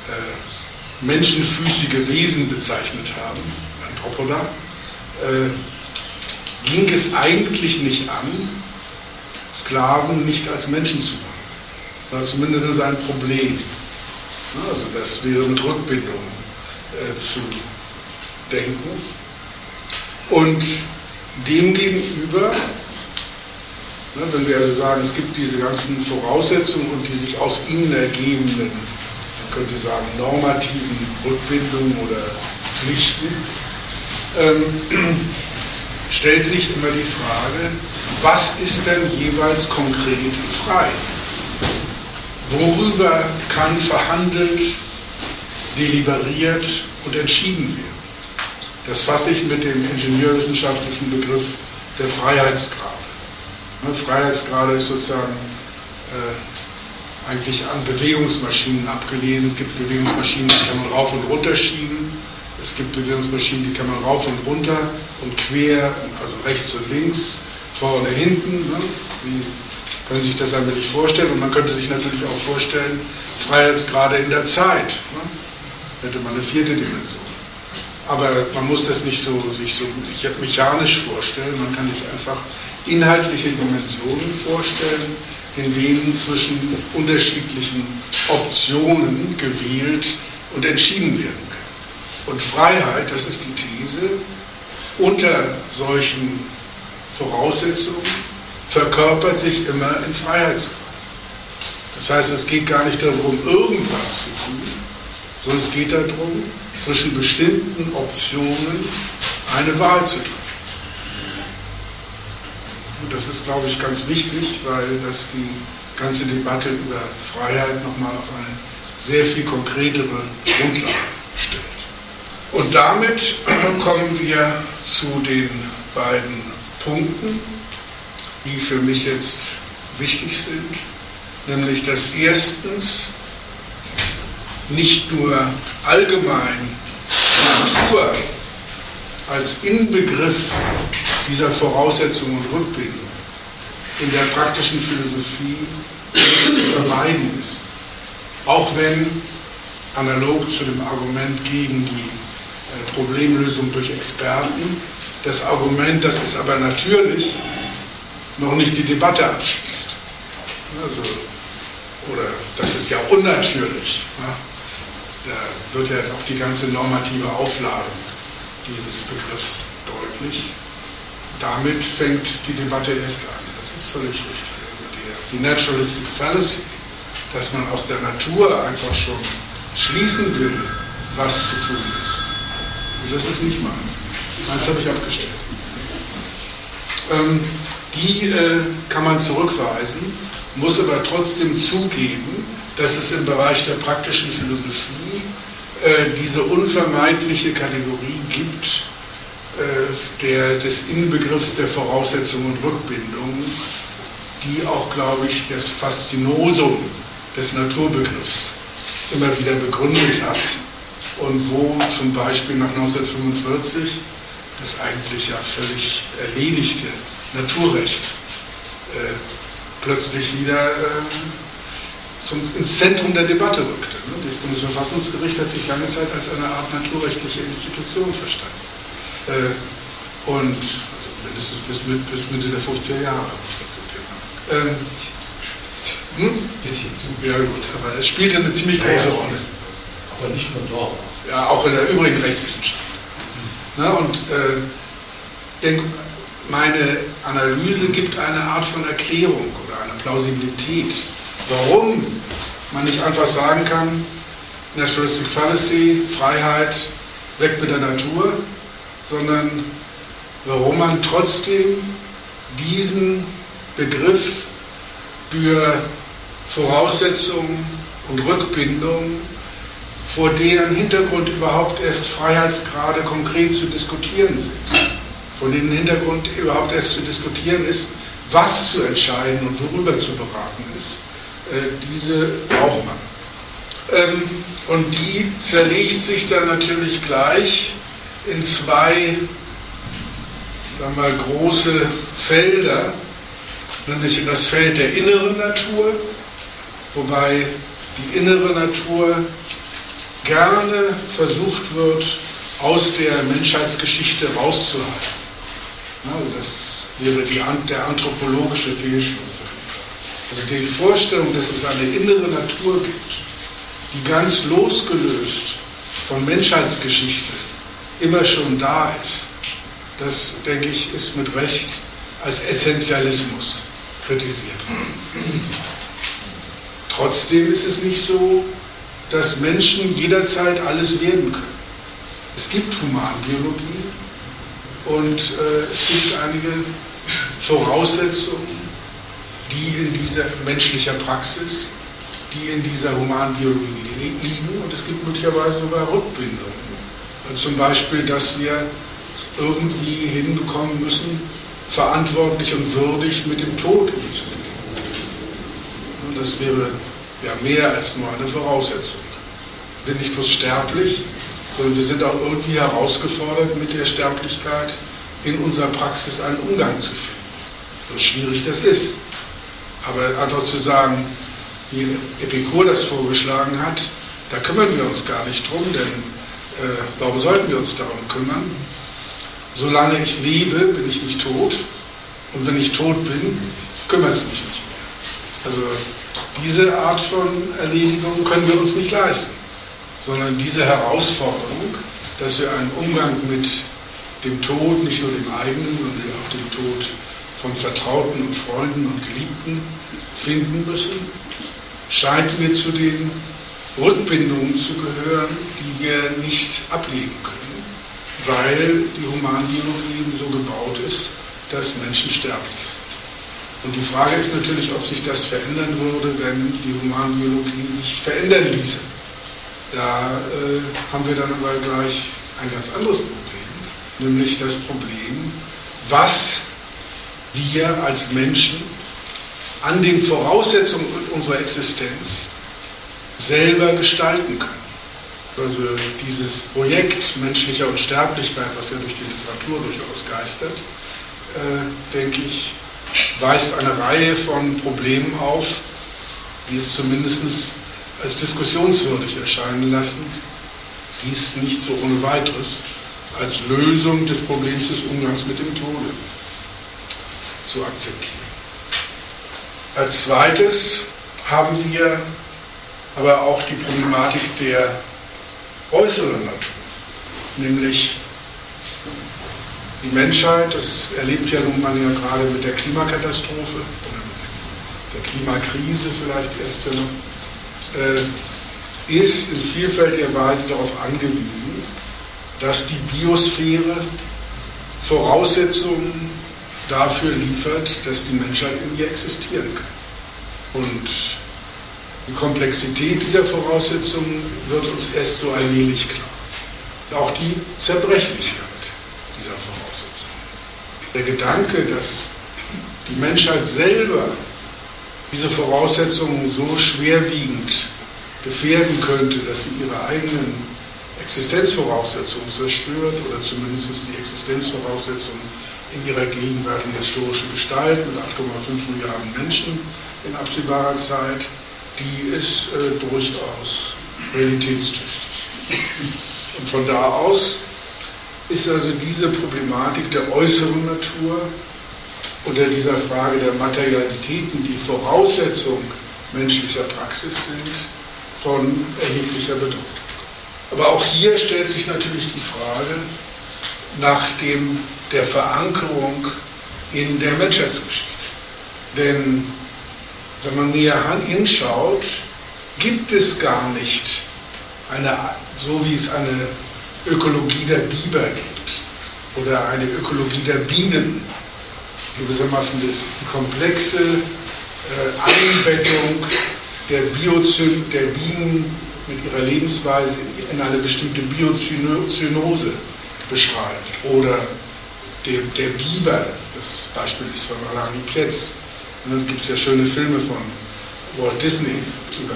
menschenfüßige Wesen bezeichnet haben, Anthropoda, ging es eigentlich nicht an, Sklaven nicht als Menschen zu machen. Das war zumindest ein Problem. Also das wäre mit Rückbindung zu denken. Und demgegenüber, wenn wir also sagen, es gibt diese ganzen Voraussetzungen und die sich aus ihnen ergebenden, man könnte sagen, normativen Rückbindungen oder Pflichten, stellt sich immer die Frage, was ist denn jeweils konkret frei? Worüber kann verhandelt, deliberiert und entschieden werden? Das fasse ich mit dem ingenieurwissenschaftlichen Begriff der Freiheitsgrade. Freiheitsgrade ist sozusagen eigentlich an Bewegungsmaschinen abgelesen. Es gibt Bewegungsmaschinen, die kann man rauf und runter schieben. Es gibt Bewegungsmaschinen, die kann man rauf und runter und quer, also rechts und links, vorne, hinten. Sie können sich das ein wenig vorstellen. Und man könnte sich natürlich auch vorstellen, Freiheitsgrade in der Zeit. Hätte man eine vierte Dimension. Aber man muss das nicht sich so mechanisch vorstellen. Man kann sich einfach inhaltliche Dimensionen vorstellen, in denen zwischen unterschiedlichen Optionen gewählt und entschieden werden kann. Und Freiheit, das ist die These, unter solchen Voraussetzungen verkörpert sich immer in Freiheitsgrad. Das heißt, es geht gar nicht darum, irgendwas zu tun, sondern es geht darum, zwischen bestimmten Optionen eine Wahl zu treffen. Und das ist, glaube ich, ganz wichtig, weil das die ganze Debatte über Freiheit nochmal auf eine sehr viel konkretere Grundlage stellt. Und damit kommen wir zu den beiden Punkten, die für mich jetzt wichtig sind, nämlich dass erstens nicht nur allgemein Natur als Inbegriff dieser Voraussetzungen und Rückbildung in der praktischen Philosophie nicht zu vermeiden ist. Auch wenn, analog zu dem Argument gegen die Problemlösung durch Experten, das Argument, das ist aber natürlich, noch nicht die Debatte abschließt. Also, oder das ist ja unnatürlich. Da wird ja auch die ganze normative Aufladung dieses Begriffs deutlich. Damit fängt die Debatte erst an. Das ist völlig richtig. Also die Naturalistic Fallacy, dass man aus der Natur einfach schon schließen will, was zu tun ist. Und das ist nicht meins. Meins habe ich abgestellt. Die kann man zurückweisen, muss aber trotzdem zugeben, dass es im Bereich der praktischen Philosophie diese unvermeidliche Kategorie gibt, des Inbegriffs der Voraussetzungen und Rückbindungen, die auch, glaube ich, das Faszinosum des Naturbegriffs immer wieder begründet hat und wo zum Beispiel nach 1945 das eigentlich ja völlig erledigte Naturrecht plötzlich wieder ins Zentrum der Debatte rückte. Das Bundesverfassungsgericht hat sich lange Zeit als eine Art naturrechtliche Institution verstanden. Und also mindestens bis Mitte der 50er Jahre habe ich das so gemacht. Ja gut, aber es spielte eine ziemlich große Rolle. Aber nicht nur dort. Ja, auch in der übrigen Rechtswissenschaft. Und meine Analyse gibt eine Art von Erklärung oder eine Plausibilität, warum man nicht einfach sagen kann, Naturalistic Fallacy, Freiheit, weg mit der Natur, sondern warum man trotzdem diesen Begriff für Voraussetzungen und Rückbindungen, vor deren Hintergrund überhaupt erst Freiheitsgrade konkret zu diskutieren sind, vor denen Hintergrund überhaupt erst zu diskutieren ist, was zu entscheiden und worüber zu beraten ist, diese braucht man. Und die zerlegt sich dann natürlich gleich in zwei, sagen wir mal, große Felder, nämlich in das Feld der inneren Natur, wobei die innere Natur gerne versucht wird, aus der Menschheitsgeschichte rauszuhalten. Also das wäre der anthropologische Fehlschluss. Also die Vorstellung, dass es eine innere Natur gibt, die ganz losgelöst von Menschheitsgeschichte immer schon da ist, das, denke ich, ist mit Recht als Essentialismus kritisiert worden. Trotzdem ist es nicht so, dass Menschen jederzeit alles werden können. Es gibt Humanbiologie und es gibt einige Voraussetzungen, die in dieser menschlichen Praxis, die in dieser humanen Biologie liegen, und es gibt möglicherweise sogar Rückbindungen. Also zum Beispiel, dass wir irgendwie hinbekommen müssen, verantwortlich und würdig mit dem Tod umzugehen. Und das wäre ja mehr als nur eine Voraussetzung. Wir sind nicht bloß sterblich, sondern wir sind auch irgendwie herausgefordert, mit der Sterblichkeit in unserer Praxis einen Umgang zu finden. So schwierig das ist. Aber einfach zu sagen, wie Epikur das vorgeschlagen hat, da kümmern wir uns gar nicht drum, denn warum sollten wir uns darum kümmern? Solange ich lebe, bin ich nicht tot, und wenn ich tot bin, kümmert es mich nicht mehr. Also diese Art von Erledigung können wir uns nicht leisten, sondern diese Herausforderung, dass wir einen Umgang mit dem Tod, nicht nur dem eigenen, sondern auch dem Tod von Vertrauten und Freunden und Geliebten finden müssen, scheint mir zu den Rückbindungen zu gehören, die wir nicht ablegen können, weil die Humanbiologie eben so gebaut ist, dass Menschen sterblich sind. Und die Frage ist natürlich, ob sich das verändern würde, wenn die Humanbiologie sich verändern ließe. Da haben wir dann aber gleich ein ganz anderes Problem, nämlich das Problem, was wir als Menschen an den Voraussetzungen unserer Existenz selber gestalten können. Also dieses Projekt menschlicher Unsterblichkeit, was ja durch die Literatur durchaus geistert, denke ich, weist eine Reihe von Problemen auf, die es zumindest als diskussionswürdig erscheinen lassen, dies nicht so ohne weiteres als Lösung des Problems des Umgangs mit dem Tode zu akzeptieren. Als zweites haben wir aber auch die Problematik der äußeren Natur, nämlich die Menschheit, das erlebt ja nun man ja gerade mit der Klimakatastrophe oder mit der Klimakrise vielleicht erst noch, ist in vielfältiger Weise darauf angewiesen, dass die Biosphäre Voraussetzungen dafür liefert, dass die Menschheit in ihr existieren kann. Und die Komplexität dieser Voraussetzungen wird uns erst so allmählich klar. Auch die Zerbrechlichkeit dieser Voraussetzungen. Der Gedanke, dass die Menschheit selber diese Voraussetzungen so schwerwiegend gefährden könnte, dass sie ihre eigenen Existenzvoraussetzungen zerstört oder zumindest die Existenzvoraussetzungen in ihrer gegenwärtigen historischen Gestalt mit 8,5 Milliarden Menschen in absehbarer Zeit, die ist durchaus realitätstüchtig. Und von da aus ist also diese Problematik der äußeren Natur unter dieser Frage der Materialitäten, die Voraussetzung menschlicher Praxis sind, von erheblicher Bedeutung. Aber auch hier stellt sich natürlich die Frage nach der Verankerung in der Menschheitsgeschichte. Denn wenn man näher hinschaut, gibt es gar nicht so wie es eine Ökologie der Biber gibt oder eine Ökologie der Bienen, gewissermaßen die komplexe Einbettung der Bienen mit ihrer Lebensweise in eine bestimmte Biozynose beschreibt. Oder der Biber, das Beispiel ist von Alain Pietz. Und dann gibt es ja schöne Filme von Walt Disney über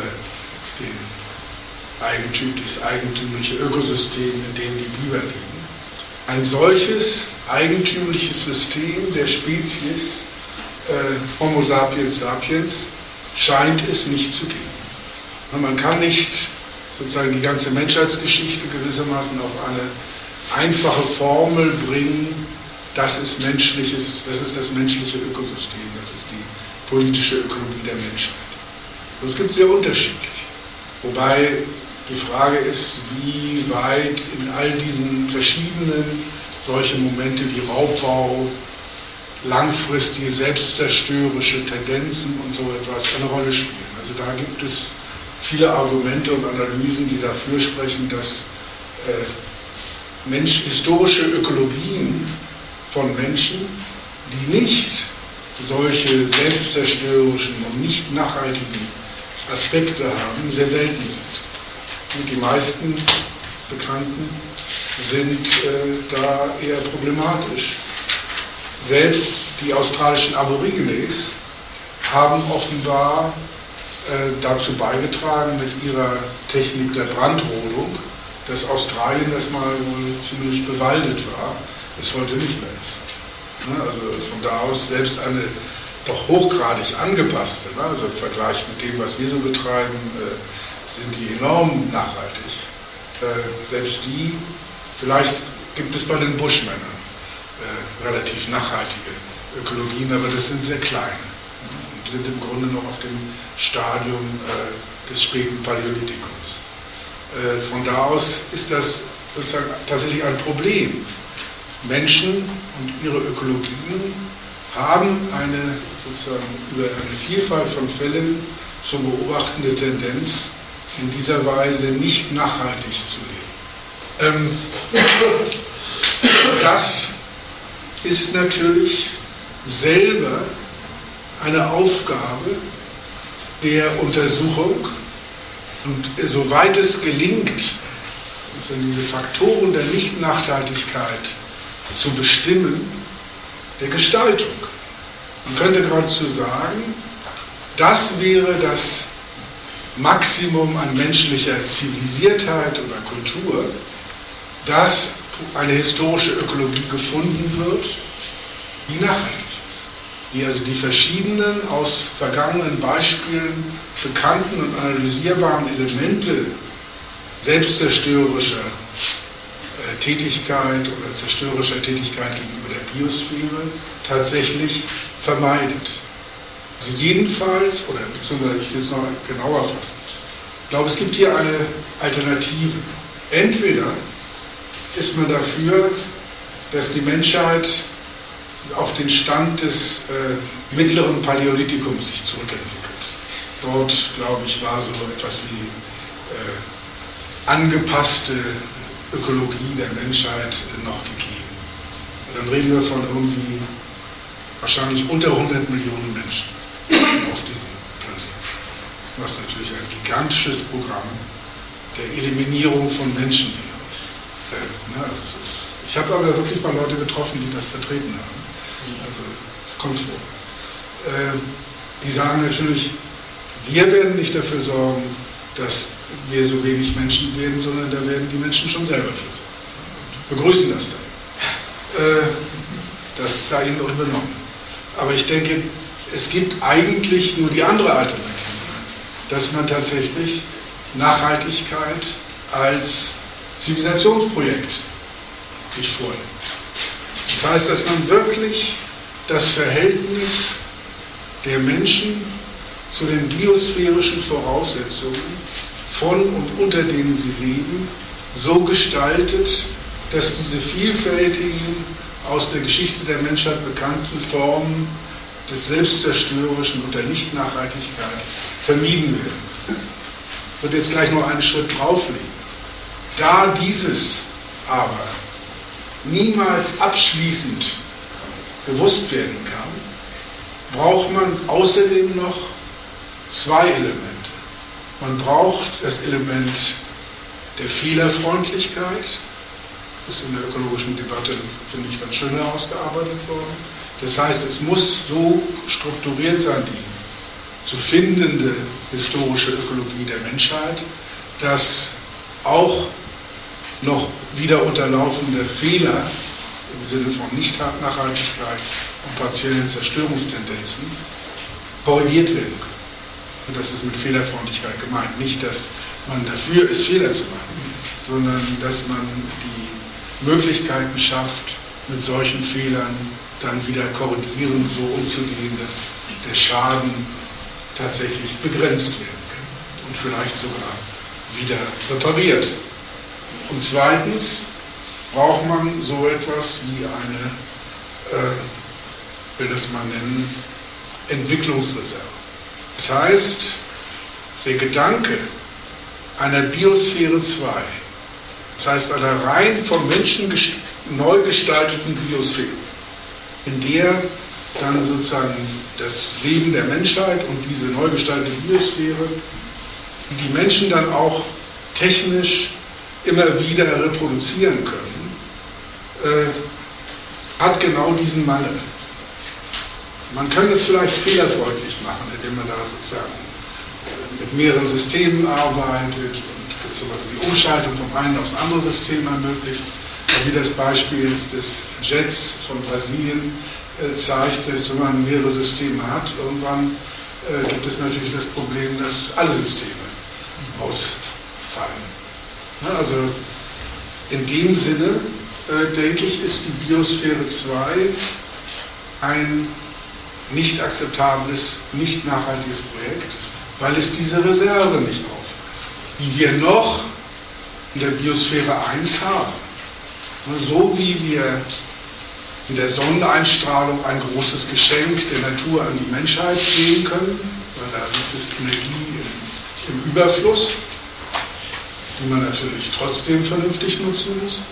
das eigentümliche Ökosystem, in dem die Biber leben. Ein solches eigentümliches System der Spezies Homo sapiens sapiens scheint es nicht zu geben. Und man kann nicht sozusagen die ganze Menschheitsgeschichte gewissermaßen auf eine einfache Formel bringen, das ist das menschliche Ökosystem, das ist die politische Ökologie der Menschheit. Und es gibt sehr unterschiedliche. Wobei die Frage ist, wie weit in all diesen verschiedenen solche Momente wie Raubbau, langfristige selbstzerstörerische Tendenzen und so etwas eine Rolle spielen. Also da gibt es viele Argumente und Analysen, die dafür sprechen, dass historische Ökologien von Menschen die nicht solche selbstzerstörerischen und nicht nachhaltigen Aspekte haben, sehr selten sind. Und die meisten Bekannten sind da eher problematisch. Selbst die australischen Aborigines haben offenbar dazu beigetragen mit ihrer Technik der Brandrodung, dass Australien, das mal wohl ziemlich bewaldet war, bis heute nicht mehr ist. Also von da aus selbst eine doch hochgradig angepasste, also im Vergleich mit dem, was wir so betreiben, sind die enorm nachhaltig. Selbst die, vielleicht gibt es bei den Buschmännern relativ nachhaltige Ökologien, aber das sind sehr kleine und sind im Grunde noch auf dem Stadium des späten Paläolithikums. Von da aus ist das sozusagen tatsächlich ein Problem. Menschen und ihre Ökologien haben sozusagen über eine Vielfalt von Fällen zu beobachtende Tendenz, in dieser Weise nicht nachhaltig zu leben. Das ist natürlich selber eine Aufgabe der Untersuchung und soweit es gelingt, diese Faktoren der Nichtnachhaltigkeit zu bestimmen, der Gestaltung. Man könnte geradezu sagen, das wäre das Maximum an menschlicher Zivilisiertheit oder Kultur, dass eine historische Ökologie gefunden wird, die nachhaltig ist, die also die verschiedenen aus vergangenen Beispielen bekannten und analysierbaren Elemente selbstzerstörerischer Tätigkeit oder zerstörerischer Tätigkeit gegenüber der Biosphäre tatsächlich vermeidet. Also jedenfalls, oder beziehungsweise ich will es noch genauer fassen, ich glaube, es gibt hier eine Alternative. Entweder ist man dafür, dass die Menschheit auf den Stand des mittleren Paläolithikums sich zurückentwickelt. Dort, glaube ich, war so etwas wie angepasste Ökologie der Menschheit noch gegeben. Dann reden wir von irgendwie wahrscheinlich unter 100 Millionen Menschen auf diesem Planeten. Was natürlich ein gigantisches Programm der Eliminierung von Menschen wäre. Also ich habe aber wirklich mal Leute getroffen, die das vertreten haben. Also es kommt vor. Die sagen natürlich, wir werden nicht dafür sorgen, dass wir so wenig Menschen werden, sondern da werden die Menschen schon selber für sorgen. Begrüßen das dann. Das sei ihnen unbenommen. Aber ich denke, es gibt eigentlich nur die andere Alternative, dass man tatsächlich Nachhaltigkeit als Zivilisationsprojekt sich vornimmt. Das heißt, dass man wirklich das Verhältnis der Menschen zu den biosphärischen Voraussetzungen von und unter denen sie leben, so gestaltet, dass diese vielfältigen, aus der Geschichte der Menschheit bekannten Formen des Selbstzerstörerischen und der Nichtnachhaltigkeit vermieden werden. Ich würde jetzt gleich noch einen Schritt drauflegen. Da dieses aber niemals abschließend bewusst werden kann, braucht man außerdem noch zwei Elemente. Man braucht das Element der Fehlerfreundlichkeit. Das ist in der ökologischen Debatte, finde ich, ganz schön herausgearbeitet worden. Das heißt, es muss so strukturiert sein, die zu findende historische Ökologie der Menschheit, dass auch noch wieder unterlaufende Fehler im Sinne von Nicht-Nachhaltigkeit und partiellen Zerstörungstendenzen korrigiert werden können. Und das ist mit Fehlerfreundlichkeit gemeint. Nicht, dass man dafür ist, Fehler zu machen, sondern dass man die Möglichkeiten schafft, mit solchen Fehlern dann wieder korrigieren, so umzugehen, dass der Schaden tatsächlich begrenzt werden kann und vielleicht sogar wieder repariert. Und zweitens braucht man so etwas wie eine, will das mal nennen, Entwicklungsreserve. Das heißt, der Gedanke einer Biosphäre 2, das heißt einer rein vom Menschen neu gestalteten Biosphäre, in der dann sozusagen das Leben der Menschheit und diese neu gestaltete Biosphäre, die Menschen dann auch technisch immer wieder reproduzieren können, hat genau diesen Mangel. Man kann das vielleicht fehlerfreundlich machen, indem man da sozusagen mit mehreren Systemen arbeitet und sowas wie Umschaltung vom einen aufs andere System ermöglicht. Wie das Beispiel jetzt des Jets von Brasilien zeigt, selbst wenn man mehrere Systeme hat, irgendwann gibt es natürlich das Problem, dass alle Systeme ausfallen. Also in dem Sinne, denke ich, ist die Biosphäre 2 ein nicht akzeptables, nicht nachhaltiges Projekt, weil es diese Reserve nicht aufweist, die wir noch in der Biosphäre 1 haben. So wie wir in der Sonneneinstrahlung ein großes Geschenk der Natur an die Menschheit geben können, weil da gibt es Energie im Überfluss, die man natürlich trotzdem vernünftig nutzen muss.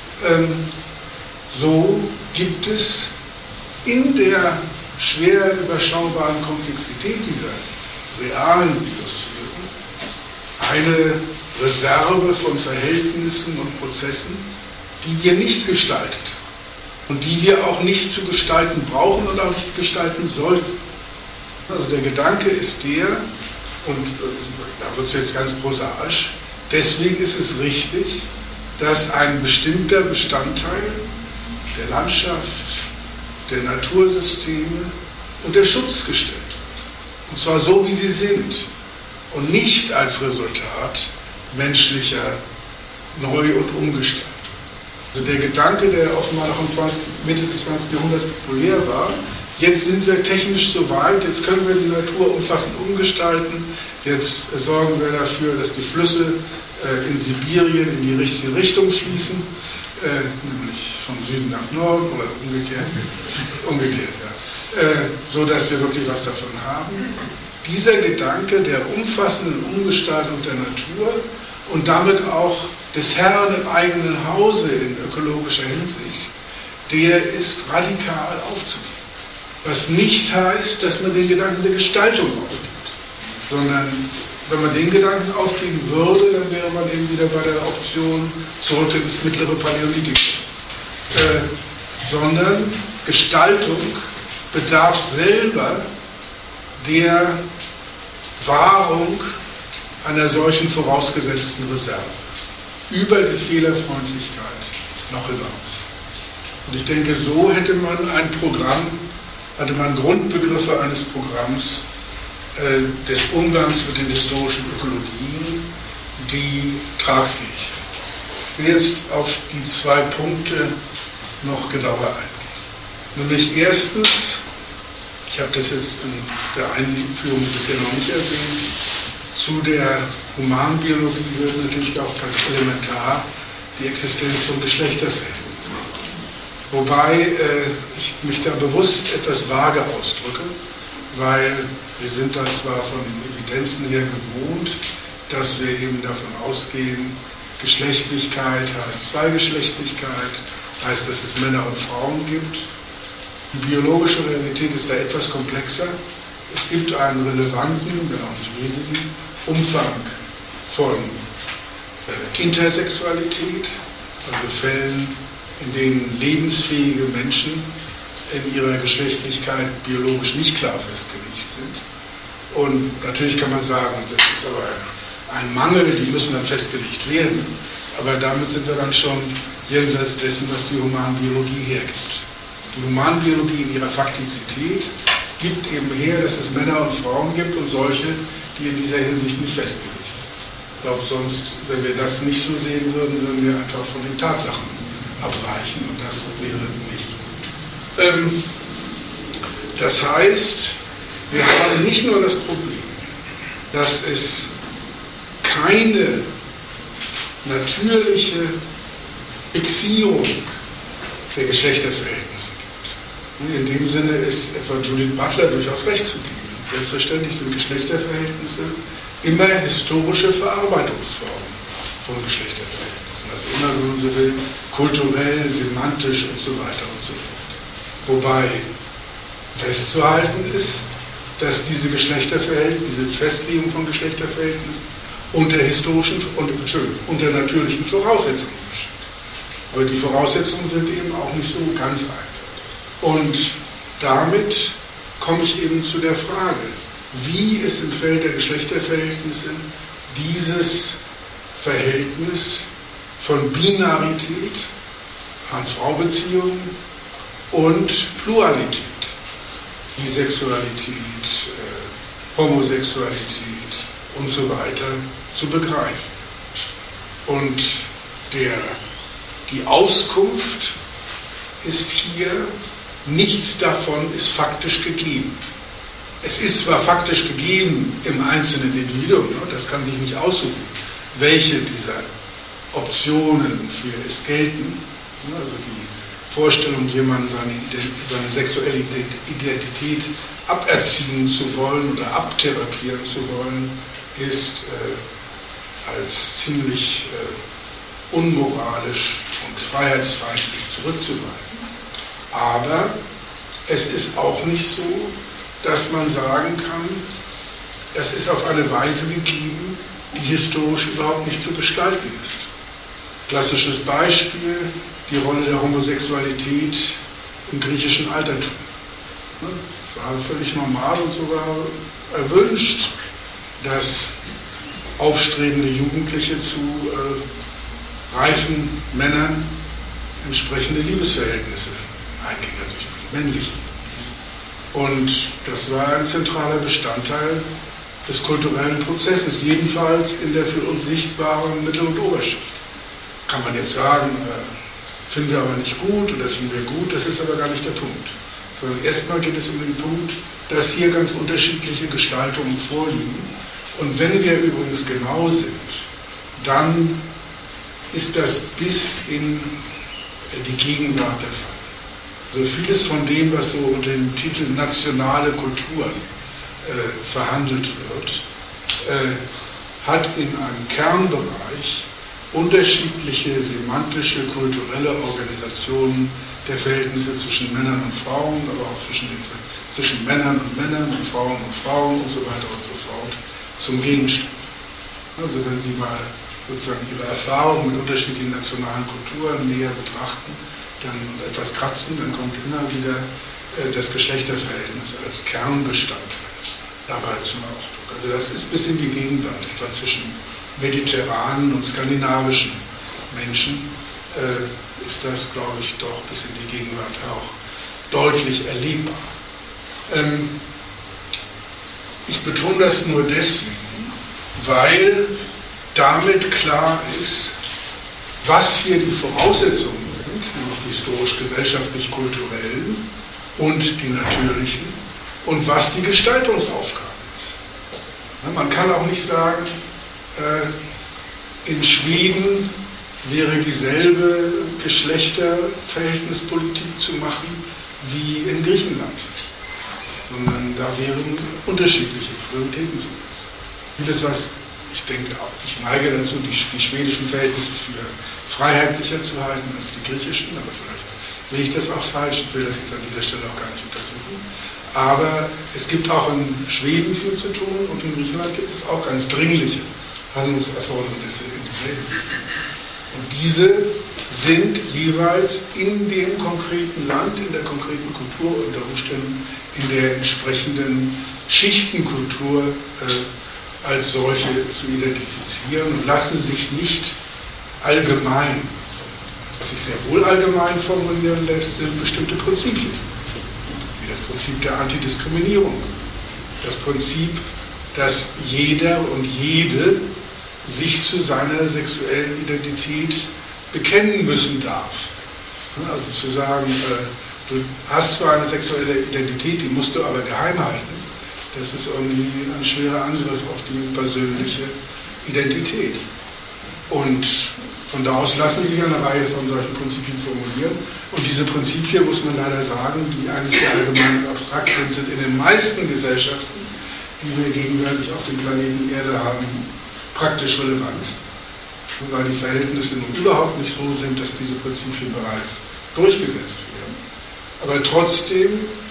So gibt es in der schwer überschaubaren Komplexität dieser realen Biosphäre eine Reserve von Verhältnissen und Prozessen, die wir nicht gestaltet und die wir auch nicht zu gestalten brauchen und auch nicht gestalten sollten. Also der Gedanke ist der, und da wird es jetzt ganz prosaisch, deswegen ist es richtig, dass ein bestimmter Bestandteil der Landschaft, der Natursysteme unter Schutz gestellt wird. Und zwar so, wie sie sind und nicht als Resultat menschlicher Neu- und Umgestaltung. Also der Gedanke, der offenbar noch Mitte des 20. Jahrhunderts populär war, jetzt sind wir technisch so weit, jetzt können wir die Natur umfassend umgestalten, jetzt sorgen wir dafür, dass die Flüsse in Sibirien in die richtige Richtung fließen, nämlich von Süden nach Norden oder umgekehrt, ja, so dass wir wirklich was davon haben. Dieser Gedanke der umfassenden Umgestaltung der Natur und damit auch des Herrn im eigenen Hause in ökologischer Hinsicht, der ist radikal aufzugeben. Was nicht heißt, dass man den Gedanken der Gestaltung aufgibt, sondern wenn man den Gedanken aufgeben würde, dann wäre man eben wieder bei der Option zurück ins mittlere Paläolithikum. Sondern Gestaltung bedarf selber der Wahrung einer solchen vorausgesetzten Reserve über die Fehlerfreundlichkeit noch hinaus. Und ich denke, so hätte man Grundbegriffe eines Programms des Umgangs mit den historischen Ökologien, die tragfähig sind. Ich will jetzt auf die 2 Punkte noch genauer eingehen. Nämlich erstens, ich habe das jetzt in der Einführung bisher noch nicht erwähnt, zu der Humanbiologie gehört natürlich auch ganz elementar die Existenz von Geschlechterverhältnissen. Wobei ich mich da bewusst etwas vage ausdrücke, weil wir sind da zwar von den Evidenzen her gewohnt, dass wir eben davon ausgehen, Geschlechtlichkeit heißt Zweigeschlechtlichkeit, heißt, dass es Männer und Frauen gibt. Die biologische Realität ist da etwas komplexer. Es gibt einen relevanten, wenn auch nicht riesigen, Umfang von Intersexualität, also Fällen, in denen lebensfähige Menschen in ihrer Geschlechtlichkeit biologisch nicht klar festgelegt sind. Und natürlich kann man sagen, das ist aber ein Mangel, die müssen dann festgelegt werden. Aber damit sind wir dann schon jenseits dessen, was die Humanbiologie hergibt. Die Humanbiologie in ihrer Faktizität gibt eben her, dass es Männer und Frauen gibt und solche, die in dieser Hinsicht nicht festgelegt sind. Ich glaube, sonst, wenn wir das nicht so sehen würden, würden wir einfach von den Tatsachen abweichen und das wäre nicht gut. Das heißt, wir haben nicht nur das Problem, dass es keine natürliche Fixierung der Geschlechterverhältnisse gibt. In dem Sinne ist etwa Judith Butler durchaus recht zu geben. Selbstverständlich sind Geschlechterverhältnisse immer historische Verarbeitungsformen von Geschlechterverhältnissen. Also immer, wenn man so will, kulturell, semantisch und so weiter und so fort. Wobei Festzuhalten ist, dass diese Geschlechterverhältnisse, diese Festlegung von Geschlechterverhältnissen unter natürlichen Voraussetzungen besteht. Aber die Voraussetzungen sind eben auch nicht so ganz eindeutig. Und damit komme ich eben zu der Frage, wie ist im Feld der Geschlechterverhältnisse dieses Verhältnis von Binarität, Mann-Frau-Beziehungen und Pluralität, Bisexualität, Homosexualität und so weiter zu begreifen. Und die Auskunft ist hier, nichts davon ist faktisch gegeben. Es ist zwar faktisch gegeben im einzelnen Individuum, das kann sich nicht aussuchen, welche dieser Optionen für es gelten. Also die Vorstellung, jemandem seine sexuelle Identität aberziehen zu wollen oder abtherapieren zu wollen, ist als ziemlich unmoralisch und freiheitsfeindlich zurückzuweisen. Aber es ist auch nicht so, dass man sagen kann, es ist auf eine Weise gegeben, die historisch überhaupt nicht zu gestalten ist. Klassisches Beispiel, die Rolle der Homosexualität im griechischen Altertum. Es war völlig normal und sogar erwünscht, dass aufstrebende Jugendliche zu reifen Männern entsprechende Liebesverhältnisse eingingen, also männlichen. Und das war ein zentraler Bestandteil des kulturellen Prozesses, jedenfalls in der für uns sichtbaren Mittel- und Oberschicht. Kann man jetzt sagen, finden wir aber nicht gut oder finden wir gut, das ist aber gar nicht der Punkt. Sondern erstmal geht es um den Punkt, dass hier ganz unterschiedliche Gestaltungen vorliegen. Und wenn wir übrigens genau sind, dann ist das bis in die Gegenwart der Fall. Also vieles von dem, was so unter dem Titel nationale Kulturen verhandelt wird, hat in einem Kernbereich unterschiedliche semantische, kulturelle Organisationen der Verhältnisse zwischen Männern und Frauen, aber auch zwischen Männern und Männern und Frauen und so weiter und so fort zum Gegenstand. Also wenn Sie mal sozusagen Ihre Erfahrungen mit unterschiedlichen nationalen Kulturen näher betrachten, dann etwas kratzen, dann kommt immer wieder das Geschlechterverhältnis als Kernbestandteil dabei zum Ausdruck. Also das ist bis in die Gegenwart, etwa zwischen mediterranen und skandinavischen Menschen, ist das, glaube ich, doch bis in die Gegenwart auch deutlich erlebbar. Ich betone das nur deswegen, weil damit klar ist, was hier die Voraussetzungen sind, nämlich die historisch-gesellschaftlich-kulturellen und die natürlichen, und was die Gestaltungsaufgabe ist. Man kann auch nicht sagen, in Schweden wäre dieselbe Geschlechterverhältnispolitik zu machen wie in Griechenland, sondern da wären unterschiedliche Prioritäten zu setzen. Vieles, was ich denke, ich neige dazu, die schwedischen Verhältnisse für freiheitlicher zu halten als die griechischen, aber vielleicht sehe ich das auch falsch, ich will das jetzt an dieser Stelle auch gar nicht untersuchen. Aber es gibt auch in Schweden viel zu tun und in Griechenland gibt es auch ganz dringliche Handlungserfordernisse in dieser Hinsicht. Und diese sind jeweils in dem konkreten Land, in der konkreten Kultur, unter Umständen in der entsprechenden Schichtenkultur als solche zu identifizieren und lassen sich nicht allgemein. Was sich sehr wohl allgemein formulieren lässt, sind bestimmte Prinzipien, wie das Prinzip der Antidiskriminierung, das Prinzip, dass jeder und jede sich zu seiner sexuellen Identität bekennen müssen darf. Also zu sagen, du hast zwar eine sexuelle Identität, die musst du aber geheim halten, das ist irgendwie ein schwerer Angriff auf die persönliche Identität. Und von da aus lassen sich eine Reihe von solchen Prinzipien formulieren. Und diese Prinzipien, muss man leider sagen, die eigentlich sehr allgemein und abstrakt sind, sind in den meisten Gesellschaften, die wir gegenwärtig auf dem Planeten Erde haben, praktisch relevant. Weil die Verhältnisse nun überhaupt nicht so sind, dass diese Prinzipien bereits durchgesetzt werden. Aber trotzdem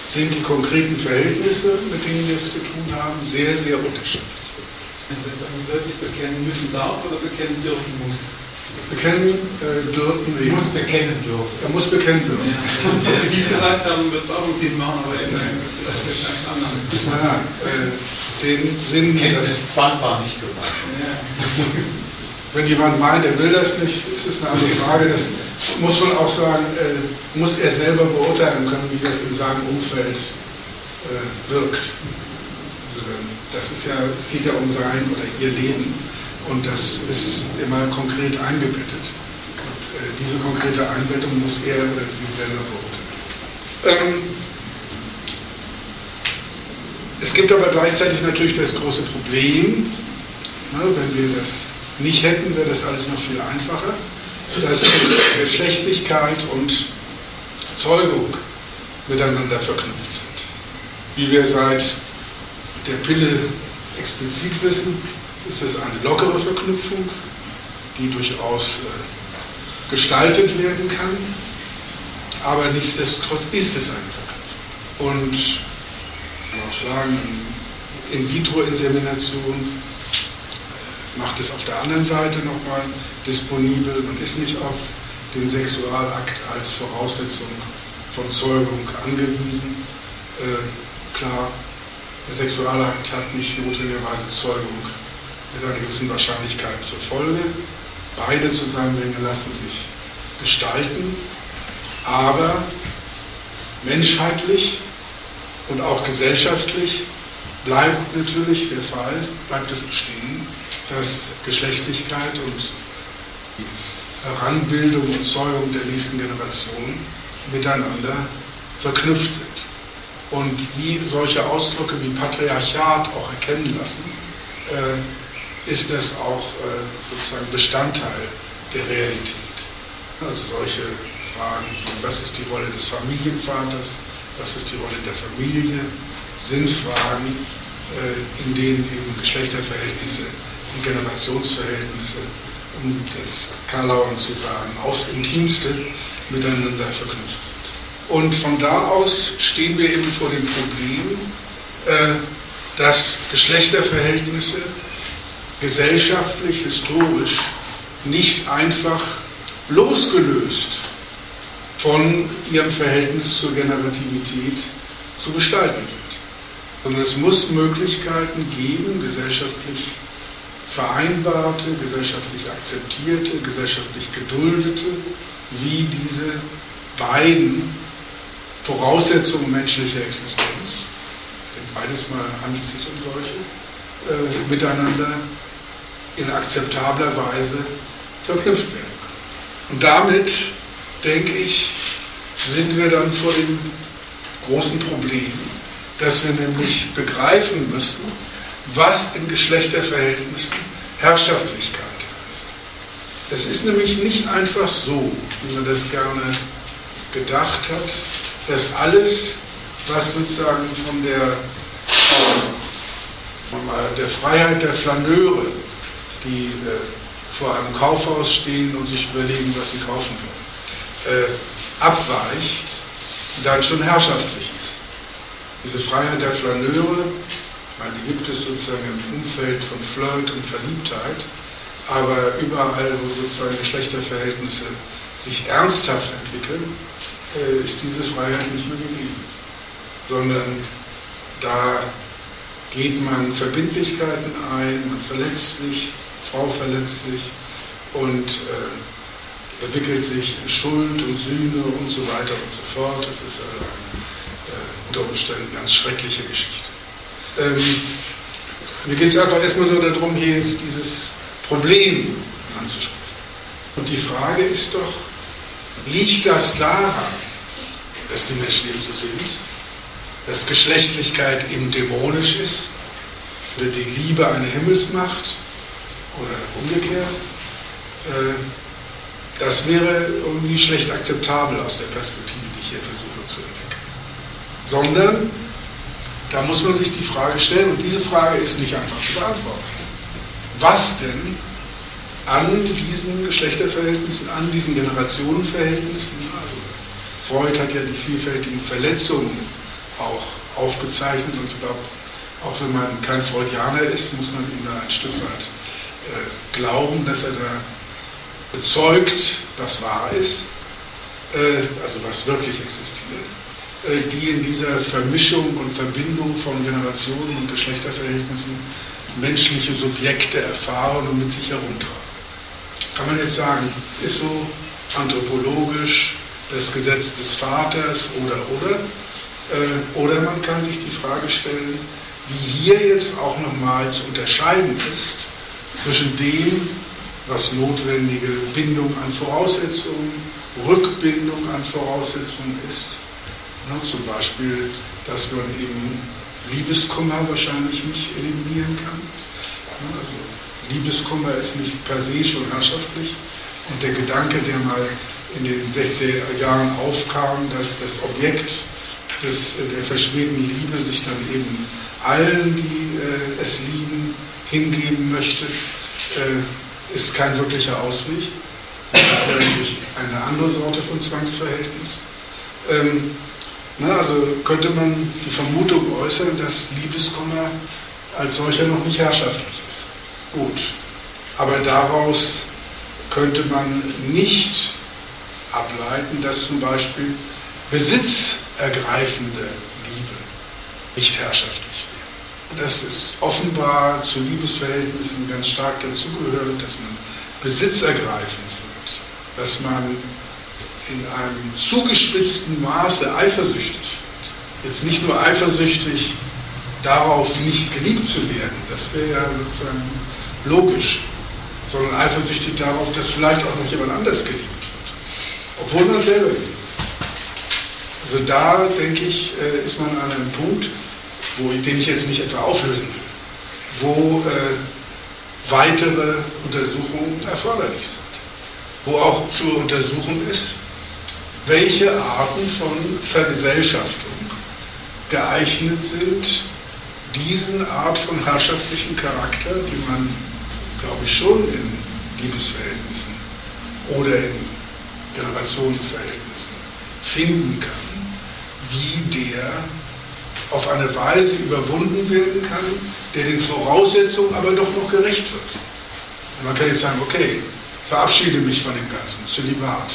sind die konkreten Verhältnisse, mit denen wir es zu tun haben, sehr, sehr unterschiedlich. Wenn Sie jetzt sagen, wirklich bekennen müssen darf oder bekennen dürfen muss? Bekennen dürfen wir. Muss bekennen dürfen. Er muss bekennen dürfen. Ja. Wie Sie es gesagt haben, wird es auch einen Sinn machen, aber eben vielleicht mit einem anderen. Naja, den Sinn, das Zwang war nicht gemeint. Ja. Wenn jemand meint, er will das nicht, ist es eine andere Frage. Das muss man auch sagen, muss er selber beurteilen können, wie das in seinem Umfeld wirkt. Also, das ist ja, es geht ja um sein oder ihr Leben und das ist immer konkret eingebettet. Und diese konkrete Einbettung muss er oder sie selber beurteilen. Es gibt aber gleichzeitig natürlich das große Problem, wenn wir das nicht hätten, wäre das alles noch viel einfacher, dass Geschlechtlichkeit und Zeugung miteinander verknüpft sind. Wie wir seit der Pille explizit wissen, ist es eine lockere Verknüpfung, die durchaus gestaltet werden kann, aber nichtsdestotrotz ist es eine Verknüpfung. Und ich kann auch sagen, In-vitro-Insemination macht es auf der anderen Seite nochmal disponibel. Man ist nicht auf den Sexualakt als Voraussetzung von Zeugung angewiesen. Klar, der Sexualakt hat nicht notwendigerweise Zeugung mit einer gewissen Wahrscheinlichkeit zur Folge. Beide Zusammenhänge lassen sich gestalten, aber menschheitlich und auch gesellschaftlich bleibt natürlich der Fall, bleibt es bestehen, dass Geschlechtlichkeit und die Heranbildung und Zeugung der nächsten Generation miteinander verknüpft sind. Und wie solche Ausdrücke wie Patriarchat auch erkennen lassen, ist das auch sozusagen Bestandteil der Realität. Also solche Fragen wie, was ist die Rolle des Familienvaters, was ist die Rolle der Familie, sind Fragen, in denen eben Geschlechterverhältnisse und Generationsverhältnisse, um das Karlauern zu sagen, aufs Intimste miteinander verknüpft sind. Und von da aus stehen wir eben vor dem Problem, dass Geschlechterverhältnisse gesellschaftlich, historisch nicht einfach losgelöst von ihrem Verhältnis zur Generativität zu gestalten sind. Sondern es muss Möglichkeiten geben, gesellschaftlich vereinbarte, gesellschaftlich akzeptierte, gesellschaftlich geduldete, wie diese beiden Voraussetzungen menschlicher Existenz, beides mal handelt es sich um solche, miteinander in akzeptabler Weise verknüpft werden können. Und damit, denke ich, sind wir dann vor dem großen Problem, dass wir nämlich begreifen müssen, was in Geschlechterverhältnissen Herrschaftlichkeit heißt. Es ist nämlich nicht einfach so, wie man das gerne gedacht hat, dass alles, was sozusagen von der Freiheit der Flaneure, die vor einem Kaufhaus stehen und sich überlegen, was sie kaufen wollen, abweicht, dann schon herrschaftlich ist. Diese Freiheit der Flaneure, die gibt es sozusagen im Umfeld von Flirt und Verliebtheit, aber überall, wo sozusagen Geschlechterverhältnisse sich ernsthaft entwickeln, ist diese Freiheit nicht mehr gegeben. Sondern da geht man Verbindlichkeiten ein, man verletzt sich, Frau verletzt sich und entwickelt sich in Schuld und Sühne und so weiter und so fort. Das ist unter Umständen eine ganz schreckliche Geschichte. Mir geht es einfach erstmal nur darum, hier jetzt dieses Problem anzusprechen. Und die Frage ist doch, liegt das daran, dass die Menschen eben so sind, dass Geschlechtlichkeit eben dämonisch ist oder die Liebe eine Himmelsmacht oder umgekehrt? Das wäre irgendwie schlecht akzeptabel aus der Perspektive, die ich hier versuche zu entwickeln. Sondern da muss man sich die Frage stellen, und diese Frage ist nicht einfach zu beantworten. Was denn an diesen Geschlechterverhältnissen, an diesen Generationenverhältnissen, also Freud hat ja die vielfältigen Verletzungen auch aufgezeichnet. Und ich glaube, auch wenn man kein Freudianer ist, muss man ihm da ein Stück weit glauben, dass er da bezeugt, was wahr ist, also was wirklich existiert, die in dieser Vermischung und Verbindung von Generationen und Geschlechterverhältnissen menschliche Subjekte erfahren und mit sich herumtragen. Kann man jetzt sagen, ist so anthropologisch das Gesetz des Vaters oder man kann sich die Frage stellen, wie hier jetzt auch nochmal zu unterscheiden ist zwischen dem, was notwendige Bindung an Voraussetzungen, Rückbindung an Voraussetzungen ist. Ja, zum Beispiel, dass man eben Liebeskummer wahrscheinlich nicht eliminieren kann. Ja, also Liebeskummer ist nicht per se schon herrschaftlich. Und der Gedanke, der mal in den 60er Jahren aufkam, dass das Objekt der verschmähten Liebe sich dann eben allen, die es lieben, hingeben möchte, ist kein wirklicher Ausweg. Das wäre natürlich eine andere Sorte von Zwangsverhältnis. Also könnte man die Vermutung äußern, dass Liebeskummer als solcher noch nicht herrschaftlich ist. Gut, aber daraus könnte man nicht ableiten, dass zum Beispiel besitzergreifende Liebe nicht herrschaftlich wäre. Das ist offenbar zu Liebesverhältnissen ganz stark dazugehört, dass man besitzergreifend wird, dass man in einem zugespitzten Maße eifersüchtig wird. Jetzt nicht nur eifersüchtig darauf, nicht geliebt zu werden, das wäre ja sozusagen logisch, sondern eifersüchtig darauf, dass vielleicht auch noch jemand anders geliebt wird, obwohl man selber liebt. Also da, denke ich, ist man an einem Punkt, den ich jetzt nicht etwa auflösen will, wo weitere Untersuchungen erforderlich sind, wo auch zu untersuchen ist, welche Arten von Vergesellschaftung geeignet sind, diesen Art von herrschaftlichen Charakter, die man, glaube ich, schon in Liebesverhältnissen oder in Generationenverhältnissen finden kann, wie der auf eine Weise überwunden werden kann, der den Voraussetzungen aber doch noch gerecht wird. Und man kann jetzt sagen, okay, verabschiede mich von dem Ganzen, Zölibat.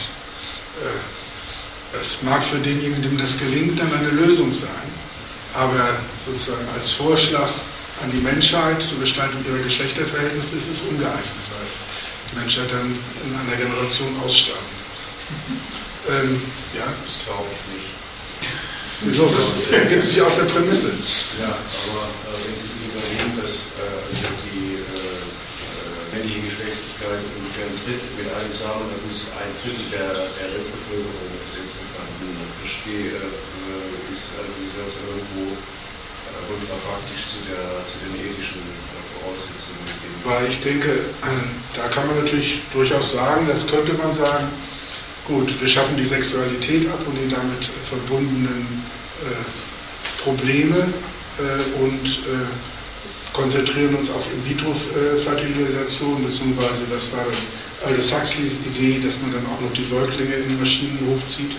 Das mag für denjenigen, dem das gelingt, dann eine Lösung sein. Aber sozusagen als Vorschlag an die Menschheit zur Gestaltung ihrer Geschlechterverhältnisse ist es ungeeignet, weil die Menschheit dann in einer Generation aussterben wird. Ja? Das glaube ich nicht. Wieso? Das ergibt sich aus der Prämisse. Ja, aber wenn Sie sich überlegen, dass also die männliche Geschlechtlichkeit ungefähr mit einem Samen ein Drittel der Weltbevölkerung ersetzen kann, verstehe, ist das irgendwo kontrafaktisch zu den ethischen Voraussetzungen. Weil ich denke, da kann man natürlich durchaus sagen, das könnte man sagen, gut, wir schaffen die Sexualität ab und die damit verbundenen Probleme und konzentrieren uns auf In-vitro-Fertilisation, beziehungsweise das war dann Aldous Huxleys Idee, dass man dann auch noch die Säuglinge in Maschinen hochzieht,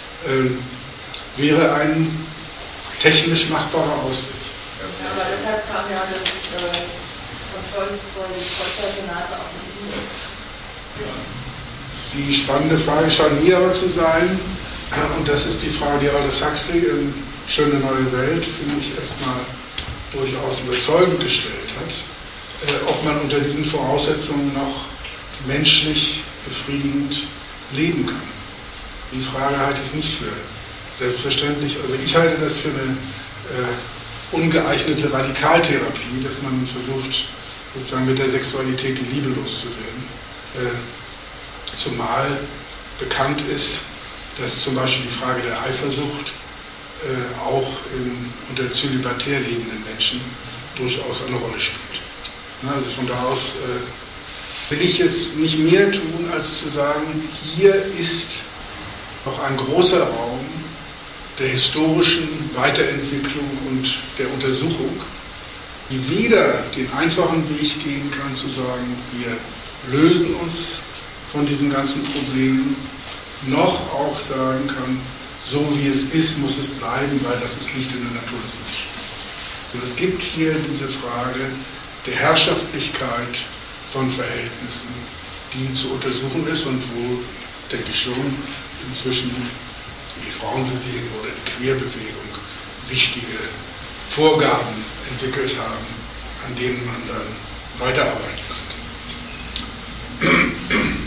wäre ein technisch machbarer Ausweg. Ja, aber deshalb kam ja das von Tolstoi die Kreuzersenate auch mit Index. Die spannende Frage scheint mir aber zu sein, und das ist die Frage, die Aldous Huxley in Schöne neue Welt, finde ich, erstmal durchaus überzeugend gestellt hat, ob man unter diesen Voraussetzungen noch menschlich befriedigend leben kann. Die Frage halte ich nicht für selbstverständlich. Also ich halte das für eine ungeeignete Radikaltherapie, dass man versucht, sozusagen mit der Sexualität die Liebe loszuwerden. Zumal bekannt ist, dass zum Beispiel die Frage der Eifersucht auch unter zölibatär lebenden Menschen durchaus eine Rolle spielt. Also von da aus will ich jetzt nicht mehr tun, als zu sagen, hier ist noch ein großer Raum der historischen Weiterentwicklung und der Untersuchung, die weder den einfachen Weg gehen kann, zu sagen, wir lösen uns von diesen ganzen Problemen, noch auch sagen kann, so wie es ist, muss es bleiben, weil das liegt in der Natur des Menschen. Und es gibt hier diese Frage der Herrschaftlichkeit von Verhältnissen, die zu untersuchen ist und wo, denke ich schon, inzwischen die Frauenbewegung oder die Queerbewegung wichtige Vorgaben entwickelt haben, an denen man dann weiterarbeiten könnte.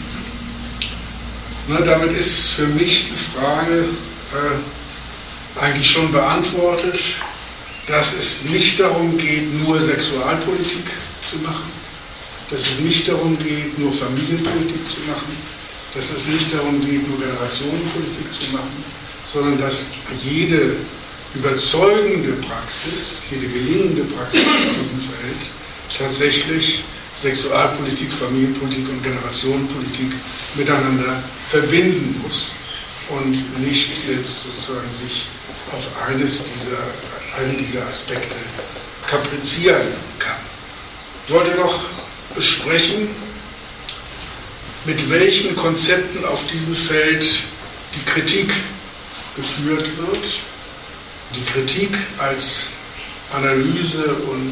Na, damit ist für mich die Frage eigentlich schon beantwortet, dass es nicht darum geht, nur Sexualpolitik zu machen, dass es nicht darum geht, nur Familienpolitik zu machen, dass es nicht darum geht, nur Generationenpolitik zu machen, sondern dass jede überzeugende Praxis, jede gelingende Praxis auf diesem Feld tatsächlich Sexualpolitik, Familienpolitik und Generationenpolitik miteinander verbinden muss und nicht jetzt sozusagen sich auf einen dieser Aspekte kaprizieren kann. Ich wollte noch besprechen, mit welchen Konzepten auf diesem Feld die Kritik geführt wird. Die Kritik als Analyse und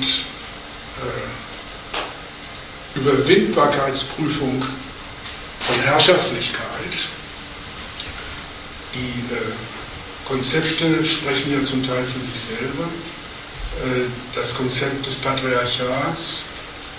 Überwindbarkeitsprüfung von Herrschaftlichkeit. Die Konzepte sprechen ja zum Teil für sich selber. Das Konzept des Patriarchats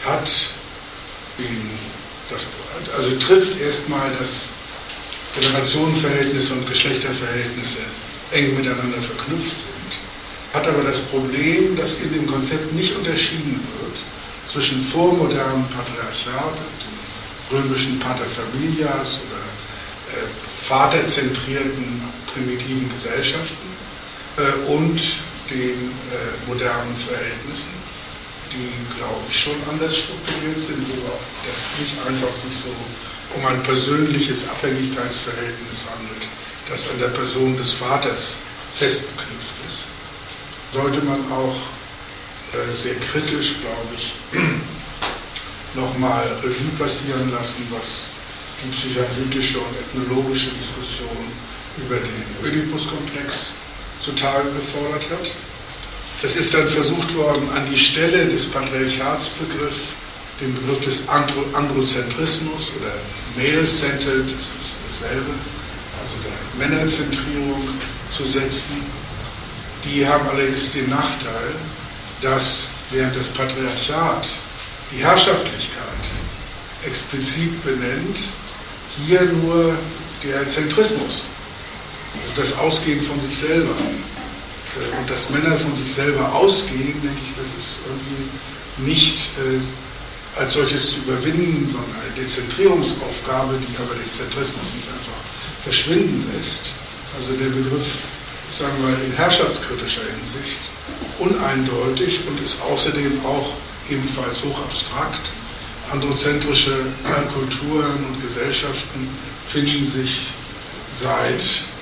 trifft erstmal, dass Generationenverhältnisse und Geschlechterverhältnisse eng miteinander verknüpft sind, hat aber das Problem, dass in dem Konzept nicht unterschieden wird zwischen vormodernem Patriarchat, also dem römischen Paterfamilias oder vaterzentrierten primitiven Gesellschaften und den modernen Verhältnissen, die, glaube ich, schon anders strukturiert sind, wo das nicht einfach sich so um ein persönliches Abhängigkeitsverhältnis handelt, das an der Person des Vaters festgeknüpft ist. Sollte man auch sehr kritisch, glaube ich, nochmal Revue passieren lassen, was die psychoanalytische und ethnologische Diskussion über den Oedipus-Komplex zutage gefordert hat. Es ist dann versucht worden, an die Stelle des Patriarchatsbegriffs den Begriff des Androzentrismus oder Male-Centered, das ist dasselbe, also der Männerzentrierung zu setzen. Die haben allerdings den Nachteil, dass während das Patriarchat die Herrschaftlichkeit explizit benennt, hier nur der Zentrismus, also das Ausgehen von sich selber. Und dass Männer von sich selber ausgehen, denke ich, das ist irgendwie nicht als solches zu überwinden, sondern eine Dezentrierungsaufgabe, die aber den Zentrismus nicht einfach verschwinden lässt. Also der Begriff, sagen wir mal, in herrschaftskritischer Hinsicht uneindeutig und ist außerdem auch ebenfalls hochabstrakt. Androzentrische Kulturen und Gesellschaften finden sich seit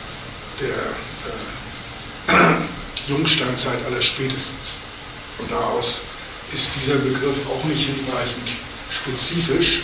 der Jungsteinzeit allerspätestens. Von da aus ist dieser Begriff auch nicht hinreichend spezifisch.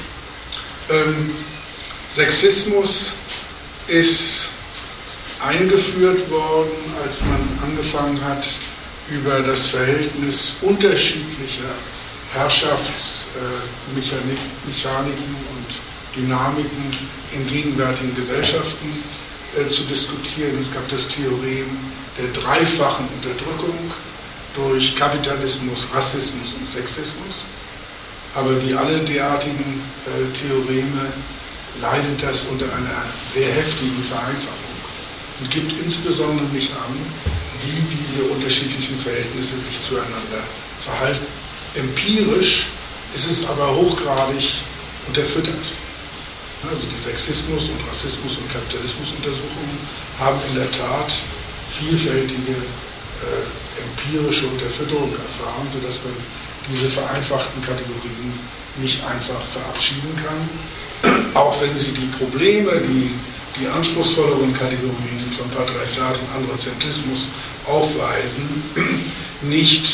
Sexismus ist eingeführt worden, als man angefangen hat, über das Verhältnis unterschiedlicher Herrschaftsmechaniken und Dynamiken in gegenwärtigen Gesellschaften zu diskutieren. Es gab das Theorem der dreifachen Unterdrückung durch Kapitalismus, Rassismus und Sexismus. Aber wie alle derartigen Theoreme leidet das unter einer sehr heftigen Vereinfachung und gibt insbesondere nicht an, wie diese unterschiedlichen Verhältnisse sich zueinander verhalten. Empirisch ist es aber hochgradig unterfüttert. Also die Sexismus- und Rassismus- und Kapitalismusuntersuchungen haben in der Tat vielfältige empirische Unterfütterung erfahren, sodass man diese vereinfachten Kategorien nicht einfach verabschieden kann, auch wenn sie die Probleme, die anspruchsvolleren Kategorien von Patriarchat und Androzentrismus aufweisen, nicht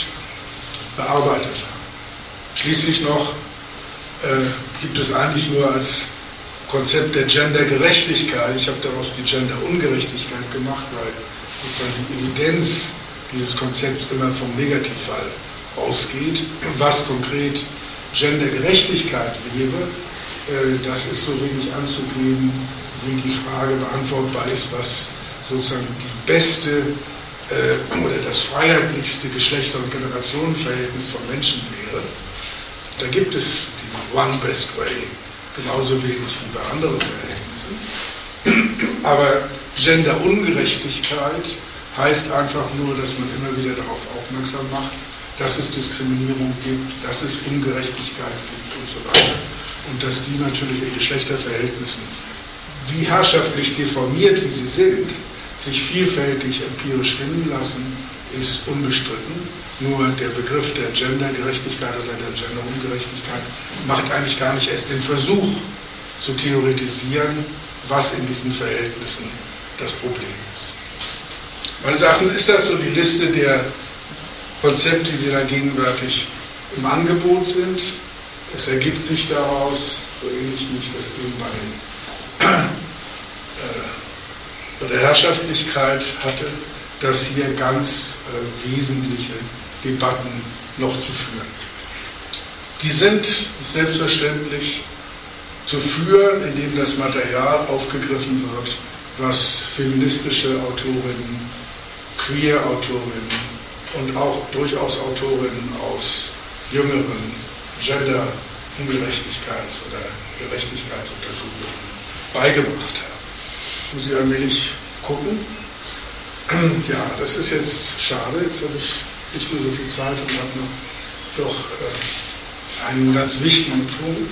bearbeitet haben. Schließlich noch gibt es eigentlich nur als Konzept der Gendergerechtigkeit. Ich habe daraus die Genderungerechtigkeit gemacht, weil sozusagen die Evidenz dieses Konzepts immer vom Negativfall ausgeht. Was konkret Gendergerechtigkeit wäre, das ist so wenig anzugeben, wie die Frage beantwortbar ist, was sozusagen die beste oder das freiheitlichste Geschlechter- und Generationenverhältnis von Menschen wäre. Da gibt es die One Best Way genauso wenig wie bei anderen Verhältnissen. Aber Genderungerechtigkeit heißt einfach nur, dass man immer wieder darauf aufmerksam macht, dass es Diskriminierung gibt, dass es Ungerechtigkeit gibt und so weiter. Und dass die natürlich in Geschlechterverhältnissen, wie herrschaftlich deformiert wie sie sind, sich vielfältig empirisch finden lassen, ist unbestritten. Nur der Begriff der Gendergerechtigkeit oder der Genderungerechtigkeit macht eigentlich gar nicht erst den Versuch zu theoretisieren, was in diesen Verhältnissen das Problem ist. Meines Erachtens ist das so die Liste der Konzepte, die da gegenwärtig im Angebot sind. Es ergibt sich daraus, so ähnlich wie ich das eben bei der Herrschaftlichkeit hatte, dass hier ganz wesentliche Debatten noch zu führen sind. Die sind selbstverständlich zu führen, indem das Material aufgegriffen wird, was feministische Autorinnen, Queer-Autorinnen und auch durchaus Autorinnen aus jüngeren Gender-Ungerechtigkeits- oder Gerechtigkeitsuntersuchungen beigebracht haben. Muss ich allmählich gucken. Ja, das ist jetzt schade. Jetzt habe ich nicht mehr so viel Zeit und habe noch doch einen ganz wichtigen Punkt.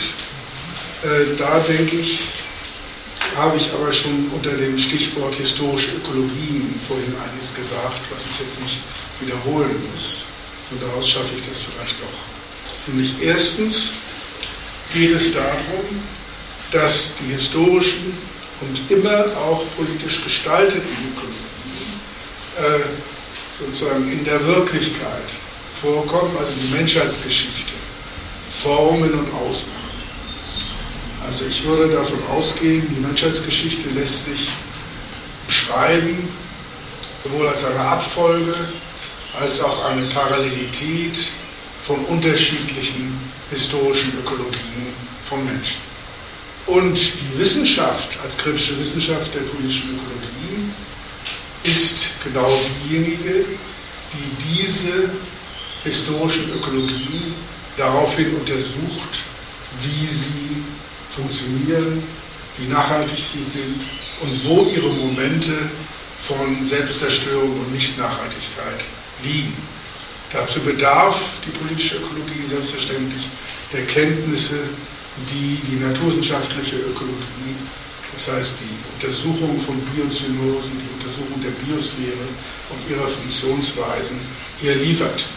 Da denke ich, habe ich aber schon unter dem Stichwort historische Ökologien vorhin einiges gesagt, was ich jetzt nicht wiederholen muss. Von da aus schaffe ich das vielleicht doch. Nämlich erstens geht es darum, dass die historischen und immer auch politisch gestalteten Ökologien sozusagen in der Wirklichkeit vorkommen, also die Menschheitsgeschichte formen und ausmachen. Also ich würde davon ausgehen, die Menschheitsgeschichte lässt sich beschreiben, sowohl als eine Abfolge, als auch eine Parallelität von unterschiedlichen historischen Ökologien von Menschen. Und die Wissenschaft als kritische Wissenschaft der politischen Ökologien ist genau diejenige, die diese historischen Ökologien daraufhin untersucht, wie sie funktionieren, wie nachhaltig sie sind und wo ihre Momente von Selbstzerstörung und Nichtnachhaltigkeit liegen. Dazu bedarf die politische Ökologie selbstverständlich der Kenntnisse, die die naturwissenschaftliche Ökologie, das heißt die Untersuchung von Biozynosen, die Untersuchung der Biosphäre und ihrer Funktionsweisen ihr liefert.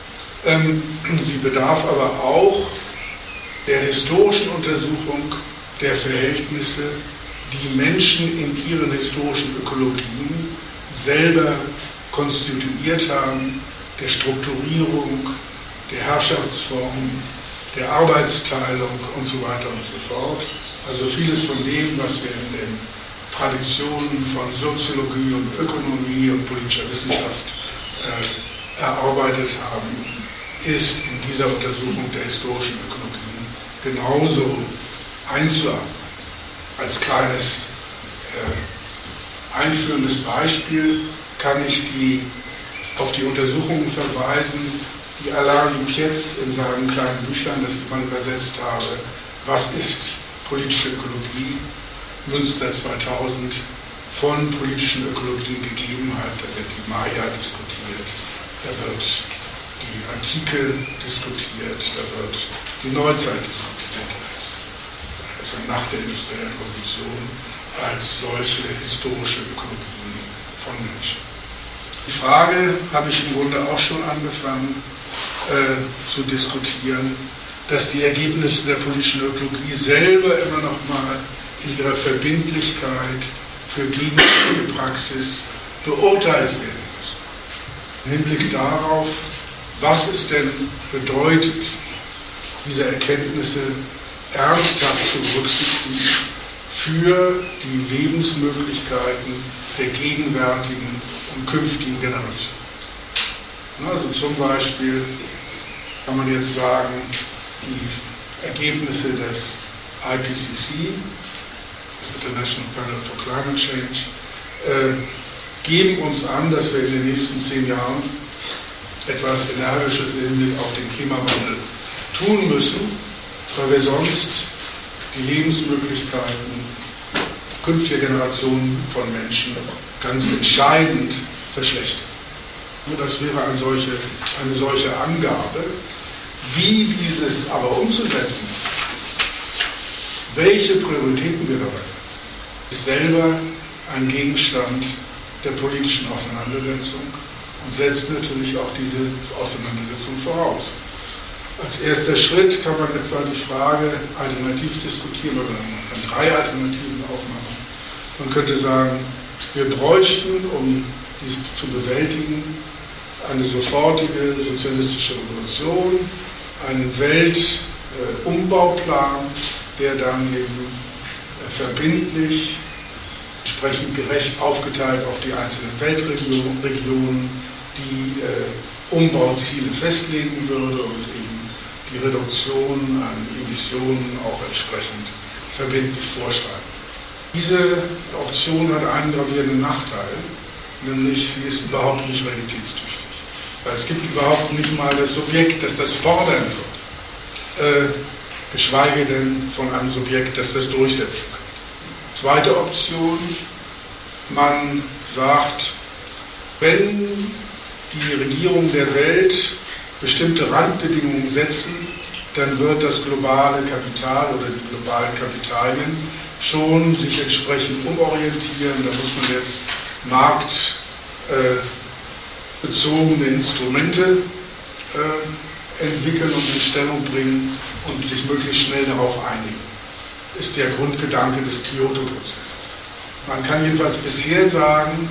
Sie bedarf aber auch der historischen Untersuchung der Verhältnisse, die Menschen in ihren historischen Ökologien selber konstituiert haben, der Strukturierung, der Herrschaftsformen, der Arbeitsteilung und so weiter und so fort. Also vieles von dem, was wir in den Traditionen von Soziologie und Ökonomie und politischer Wissenschaft erarbeitet haben, ist in dieser Untersuchung der historischen Ökologien genauso einzuarbeiten. Als kleines einführendes Beispiel kann ich auf die Untersuchungen verweisen, die Alain Pietz in seinem kleinen Büchlein, das ich mal übersetzt habe, was ist politische Ökologie, Münster 2000, von politischen Ökologien gegeben hat. Da wird die Maya diskutiert, da wird die Antike diskutiert, da wird die Neuzeit diskutiert, also nach der industriellen Revolution, als solche historische Ökologien von Menschen. Die Frage habe ich im Grunde auch schon angefangen zu diskutieren, dass die Ergebnisse der politischen Ökologie selber immer noch mal in ihrer Verbindlichkeit für gegenwärtige Praxis beurteilt werden müssen. Im Hinblick darauf, was es denn bedeutet, diese Erkenntnisse ernsthaft zu berücksichtigen für die Lebensmöglichkeiten der gegenwärtigen und künftigen Generationen. Also zum Beispiel kann man jetzt sagen, die Ergebnisse des IPCC, das International Panel for Climate Change, geben uns an, dass wir in den nächsten 10 Jahren etwas Energisches im Hinblick auf den Klimawandel tun müssen, weil wir sonst die Lebensmöglichkeiten künftiger Generationen von Menschen ganz entscheidend verschlechtern. Das wäre eine solche Angabe. Wie dieses aber umzusetzen ist, welche Prioritäten wir dabei setzen, ist selber ein Gegenstand der politischen Auseinandersetzung und setzt natürlich auch diese Auseinandersetzung voraus. Als erster Schritt kann man etwa die Frage alternativ diskutieren, oder man kann 3 Alternativen aufmachen. Man könnte sagen, wir bräuchten, um dies zu bewältigen, eine sofortige sozialistische Revolution, einen Weltumbauplan, der dann eben verbindlich, entsprechend gerecht aufgeteilt auf die einzelnen Weltregionen, die Umbauziele festlegen würde und eben die Reduktion an Emissionen auch entsprechend verbindlich vorschreiben. Diese Option hat einen gravierenden Nachteil, nämlich sie ist überhaupt nicht realitätstüchtig. Weil es gibt überhaupt nicht mal das Subjekt, das das fordern wird, geschweige denn von einem Subjekt, das das durchsetzen kann. Zweite Option, man sagt, wenn die Regierungen der Welt bestimmte Randbedingungen setzen, dann wird das globale Kapital oder die globalen Kapitalien schon sich entsprechend umorientieren. Da muss man jetzt marktbezogene Instrumente entwickeln und in Stellung bringen und sich möglichst schnell darauf einigen. Ist der Grundgedanke des Kyoto-Prozesses. Man kann jedenfalls bisher sagen,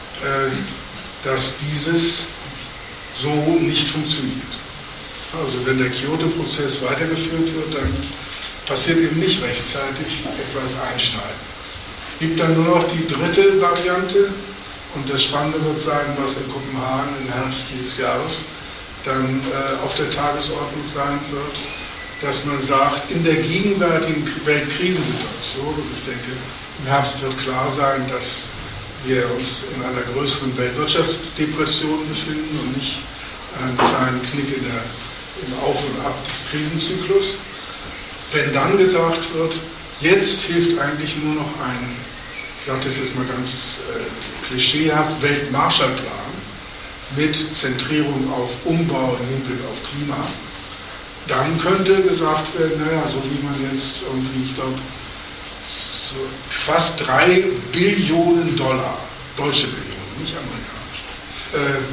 dass dieses so nicht funktioniert. Also wenn der Kyoto-Prozess weitergeführt wird, dann passiert eben nicht rechtzeitig etwas Einschneidendes. Es gibt dann nur noch die dritte Variante, und das Spannende wird sein, was in Kopenhagen im Herbst dieses Jahres dann auf der Tagesordnung sein wird, dass man sagt, in der gegenwärtigen Weltkrisensituation, und ich denke, im Herbst wird klar sein, dass wir uns in einer größeren Weltwirtschaftsdepression befinden und nicht einen kleinen Knick im Auf und Ab des Krisenzyklus. Wenn dann gesagt wird, jetzt hilft eigentlich nur noch ein, ich sage das jetzt mal ganz klischeehaft, Weltmarshallplan mit Zentrierung auf Umbau im Hinblick auf Klima, dann könnte gesagt werden, naja, so wie man jetzt irgendwie, ich glaube, so fast 3 Billionen Dollar, deutsche Billionen, nicht amerikanische,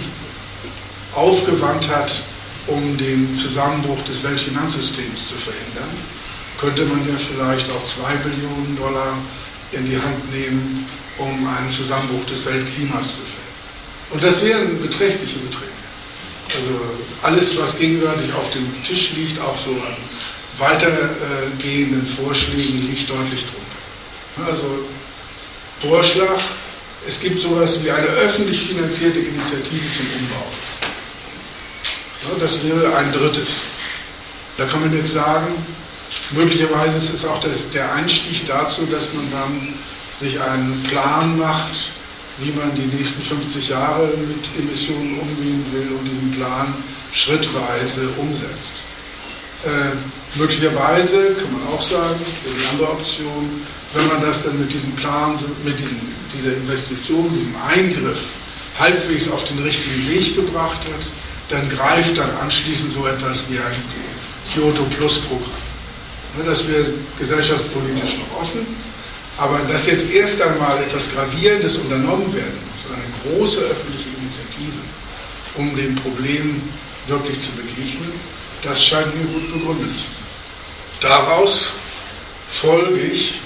aufgewandt hat, um den Zusammenbruch des Weltfinanzsystems zu verhindern, könnte man ja vielleicht auch 2 Billionen Dollar in die Hand nehmen, um einen Zusammenbruch des Weltklimas zu verhindern. Und das wären beträchtliche Beträge. Also alles, was gegenwärtig auf dem Tisch liegt, auch so an weitergehenden Vorschlägen, liegt deutlich drunter. Also Vorschlag, es gibt sowas wie eine öffentlich finanzierte Initiative zum Umbau. Ja, das wäre ein drittes. Da kann man jetzt sagen, möglicherweise ist es auch der Einstieg dazu, dass man dann sich einen Plan macht, wie man die nächsten 50 Jahre mit Emissionen umgehen will und diesen Plan schrittweise umsetzt. Möglicherweise, kann man auch sagen, die andere Option, wenn man das dann mit diesem Plan, mit dieser Investition, diesem Eingriff halbwegs auf den richtigen Weg gebracht hat, dann greift dann anschließend so etwas wie ein Kyoto-Plus-Programm. Das wäre gesellschaftspolitisch noch offen, aber dass jetzt erst einmal etwas Gravierendes unternommen werden muss, eine große öffentliche Initiative, um dem Problem wirklich zu begegnen, das scheint mir gut begründet zu sein. Daraus folgere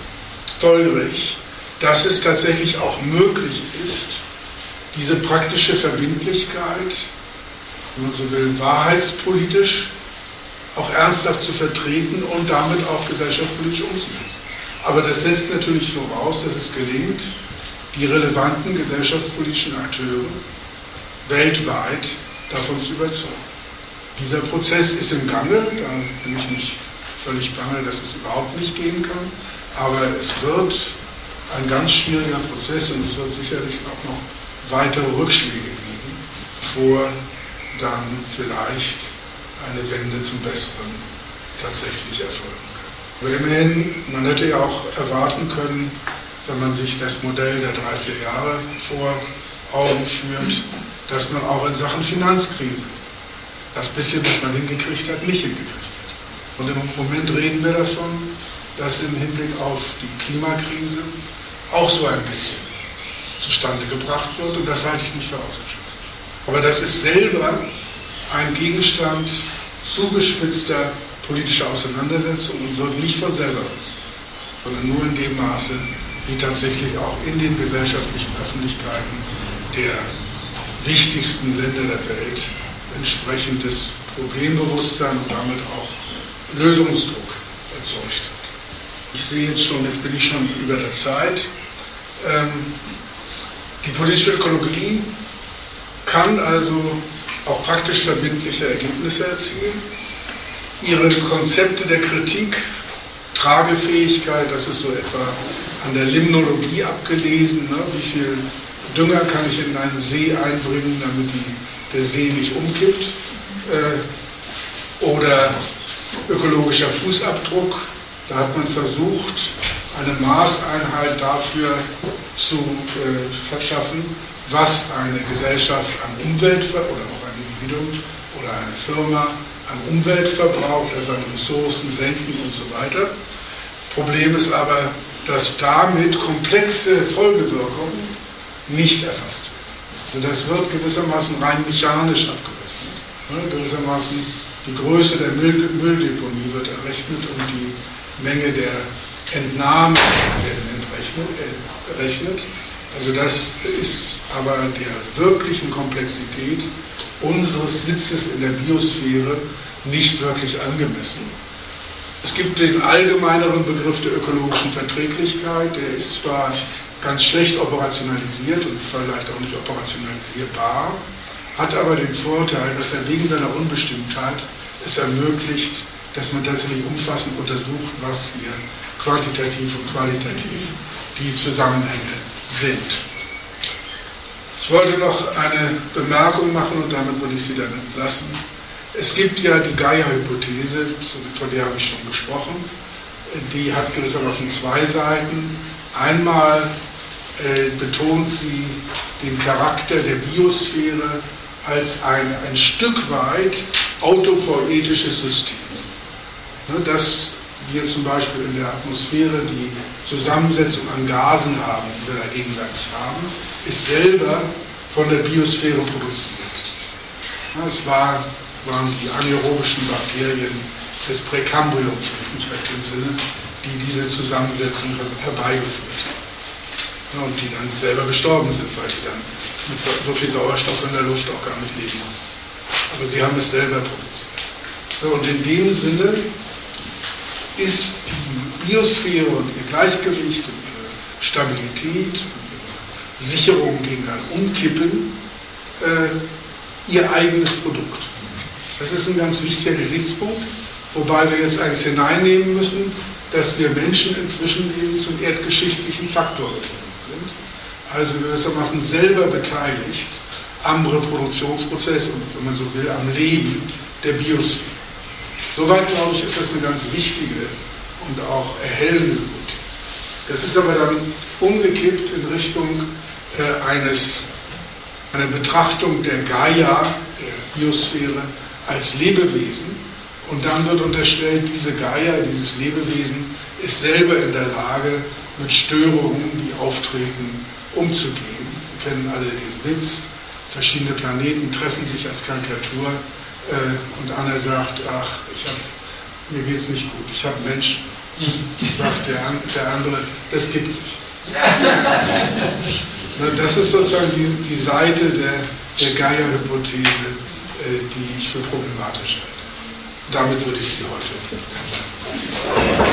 ich, dass es tatsächlich auch möglich ist, diese praktische Verbindlichkeit, wenn man so will, wahrheitspolitisch auch ernsthaft zu vertreten und damit auch gesellschaftspolitisch umzusetzen. Aber das setzt natürlich voraus, dass es gelingt, die relevanten gesellschaftspolitischen Akteure weltweit davon zu überzeugen. Dieser Prozess ist im Gange, da bin ich nicht völlig bange, dass es überhaupt nicht gehen kann, aber es wird ein ganz schwieriger Prozess und es wird sicherlich auch noch weitere Rückschläge geben, bevor dann vielleicht eine Wende zum Besseren tatsächlich erfolgen kann. Aber immerhin, man hätte ja auch erwarten können, wenn man sich das Modell der 30er Jahre vor Augen führt, dass man auch in Sachen Finanzkrise das bisschen, was man hingekriegt hat, nicht hingekriegt hat. Und im Moment reden wir davon, dass im Hinblick auf die Klimakrise auch so ein bisschen zustande gebracht wird, und das halte ich nicht für ausgeschlossen. Aber das ist selber ein Gegenstand zugespitzter politischer Auseinandersetzung und wird nicht von selber passieren, sondern nur in dem Maße, wie tatsächlich auch in den gesellschaftlichen Öffentlichkeiten der wichtigsten Länder der Welt entsprechendes Problembewusstsein und damit auch Lösungsdruck erzeugt wird. Ich sehe jetzt schon, jetzt bin ich schon über der Zeit. Die politische Ökologie kann also auch praktisch verbindliche Ergebnisse erzielen. Ihre Konzepte der Kritik, Tragefähigkeit, das ist so etwa an der Limnologie abgelesen, ne? Wie viel Dünger kann ich in einen See einbringen, damit der See nicht umkippt, oder ökologischer Fußabdruck. Da hat man versucht, eine Maßeinheit dafür zu verschaffen, was eine Gesellschaft an Umwelt oder auch ein Individuum oder eine Firma an Umwelt verbraucht, also an Ressourcen senken und so weiter. Problem ist aber, dass damit komplexe Folgewirkungen nicht erfasst werden. Also das wird gewissermaßen rein mechanisch abgerechnet. Gewissermaßen die Größe der Mülldeponie wird errechnet und die Menge der Entnahmen werden errechnet. Also das ist aber der wirklichen Komplexität unseres Sitzes in der Biosphäre nicht wirklich angemessen. Es gibt den allgemeineren Begriff der ökologischen Verträglichkeit, der ist zwar ganz schlecht operationalisiert und vielleicht auch nicht operationalisierbar, hat aber den Vorteil, dass er wegen seiner Unbestimmtheit es ermöglicht, dass man tatsächlich umfassend untersucht, was hier quantitativ und qualitativ die Zusammenhänge sind. Ich wollte noch eine Bemerkung machen und damit würde ich Sie dann entlassen. Es gibt ja die Gaia-Hypothese, von der habe ich schon gesprochen. Die hat gewissermaßen zwei Seiten. Einmal betont sie den Charakter der Biosphäre als ein Stück weit autopoetisches System. Dass wir zum Beispiel in der Atmosphäre die Zusammensetzung an Gasen haben, die wir da gegenwärtig haben, ist selber von der Biosphäre produziert. Es waren die anaerobischen Bakterien des Präkambriums, wenn ich mich recht entsinne, die diese Zusammensetzung herbeigeführt haben. Und die dann selber gestorben sind, weil die dann mit so viel Sauerstoff in der Luft auch gar nicht leben konnten. Aber sie haben es selber produziert. Und in dem Sinne ist die Biosphäre und ihr Gleichgewicht und ihre Stabilität und ihre Sicherung gegen ein Umkippen ihr eigenes Produkt. Das ist ein ganz wichtiger Gesichtspunkt, wobei wir jetzt eigentlich hineinnehmen müssen, dass wir Menschen inzwischen eben zum erdgeschichtlichen Faktor geworden sind, also gewissermaßen selber beteiligt am Reproduktionsprozess und, wenn man so will, am Leben der Biosphäre. Soweit, glaube ich, ist das eine ganz wichtige und auch erhellende Hypothese. Das ist aber dann umgekippt in Richtung einer Betrachtung der Gaia, der Biosphäre, als Lebewesen. Und dann wird unterstellt, diese Gaia, dieses Lebewesen, ist selber in der Lage, mit Störungen, die auftreten, umzugehen. Sie kennen alle den Witz, verschiedene Planeten treffen sich als Karikatur und einer sagt, ach, mir geht's nicht gut, ich habe Menschen. Sagt der andere, das gibt's nicht. Das ist sozusagen die Seite der Gaia-Hypothese, die ich für problematisch halte. Damit würde ich Sie heute entlassen.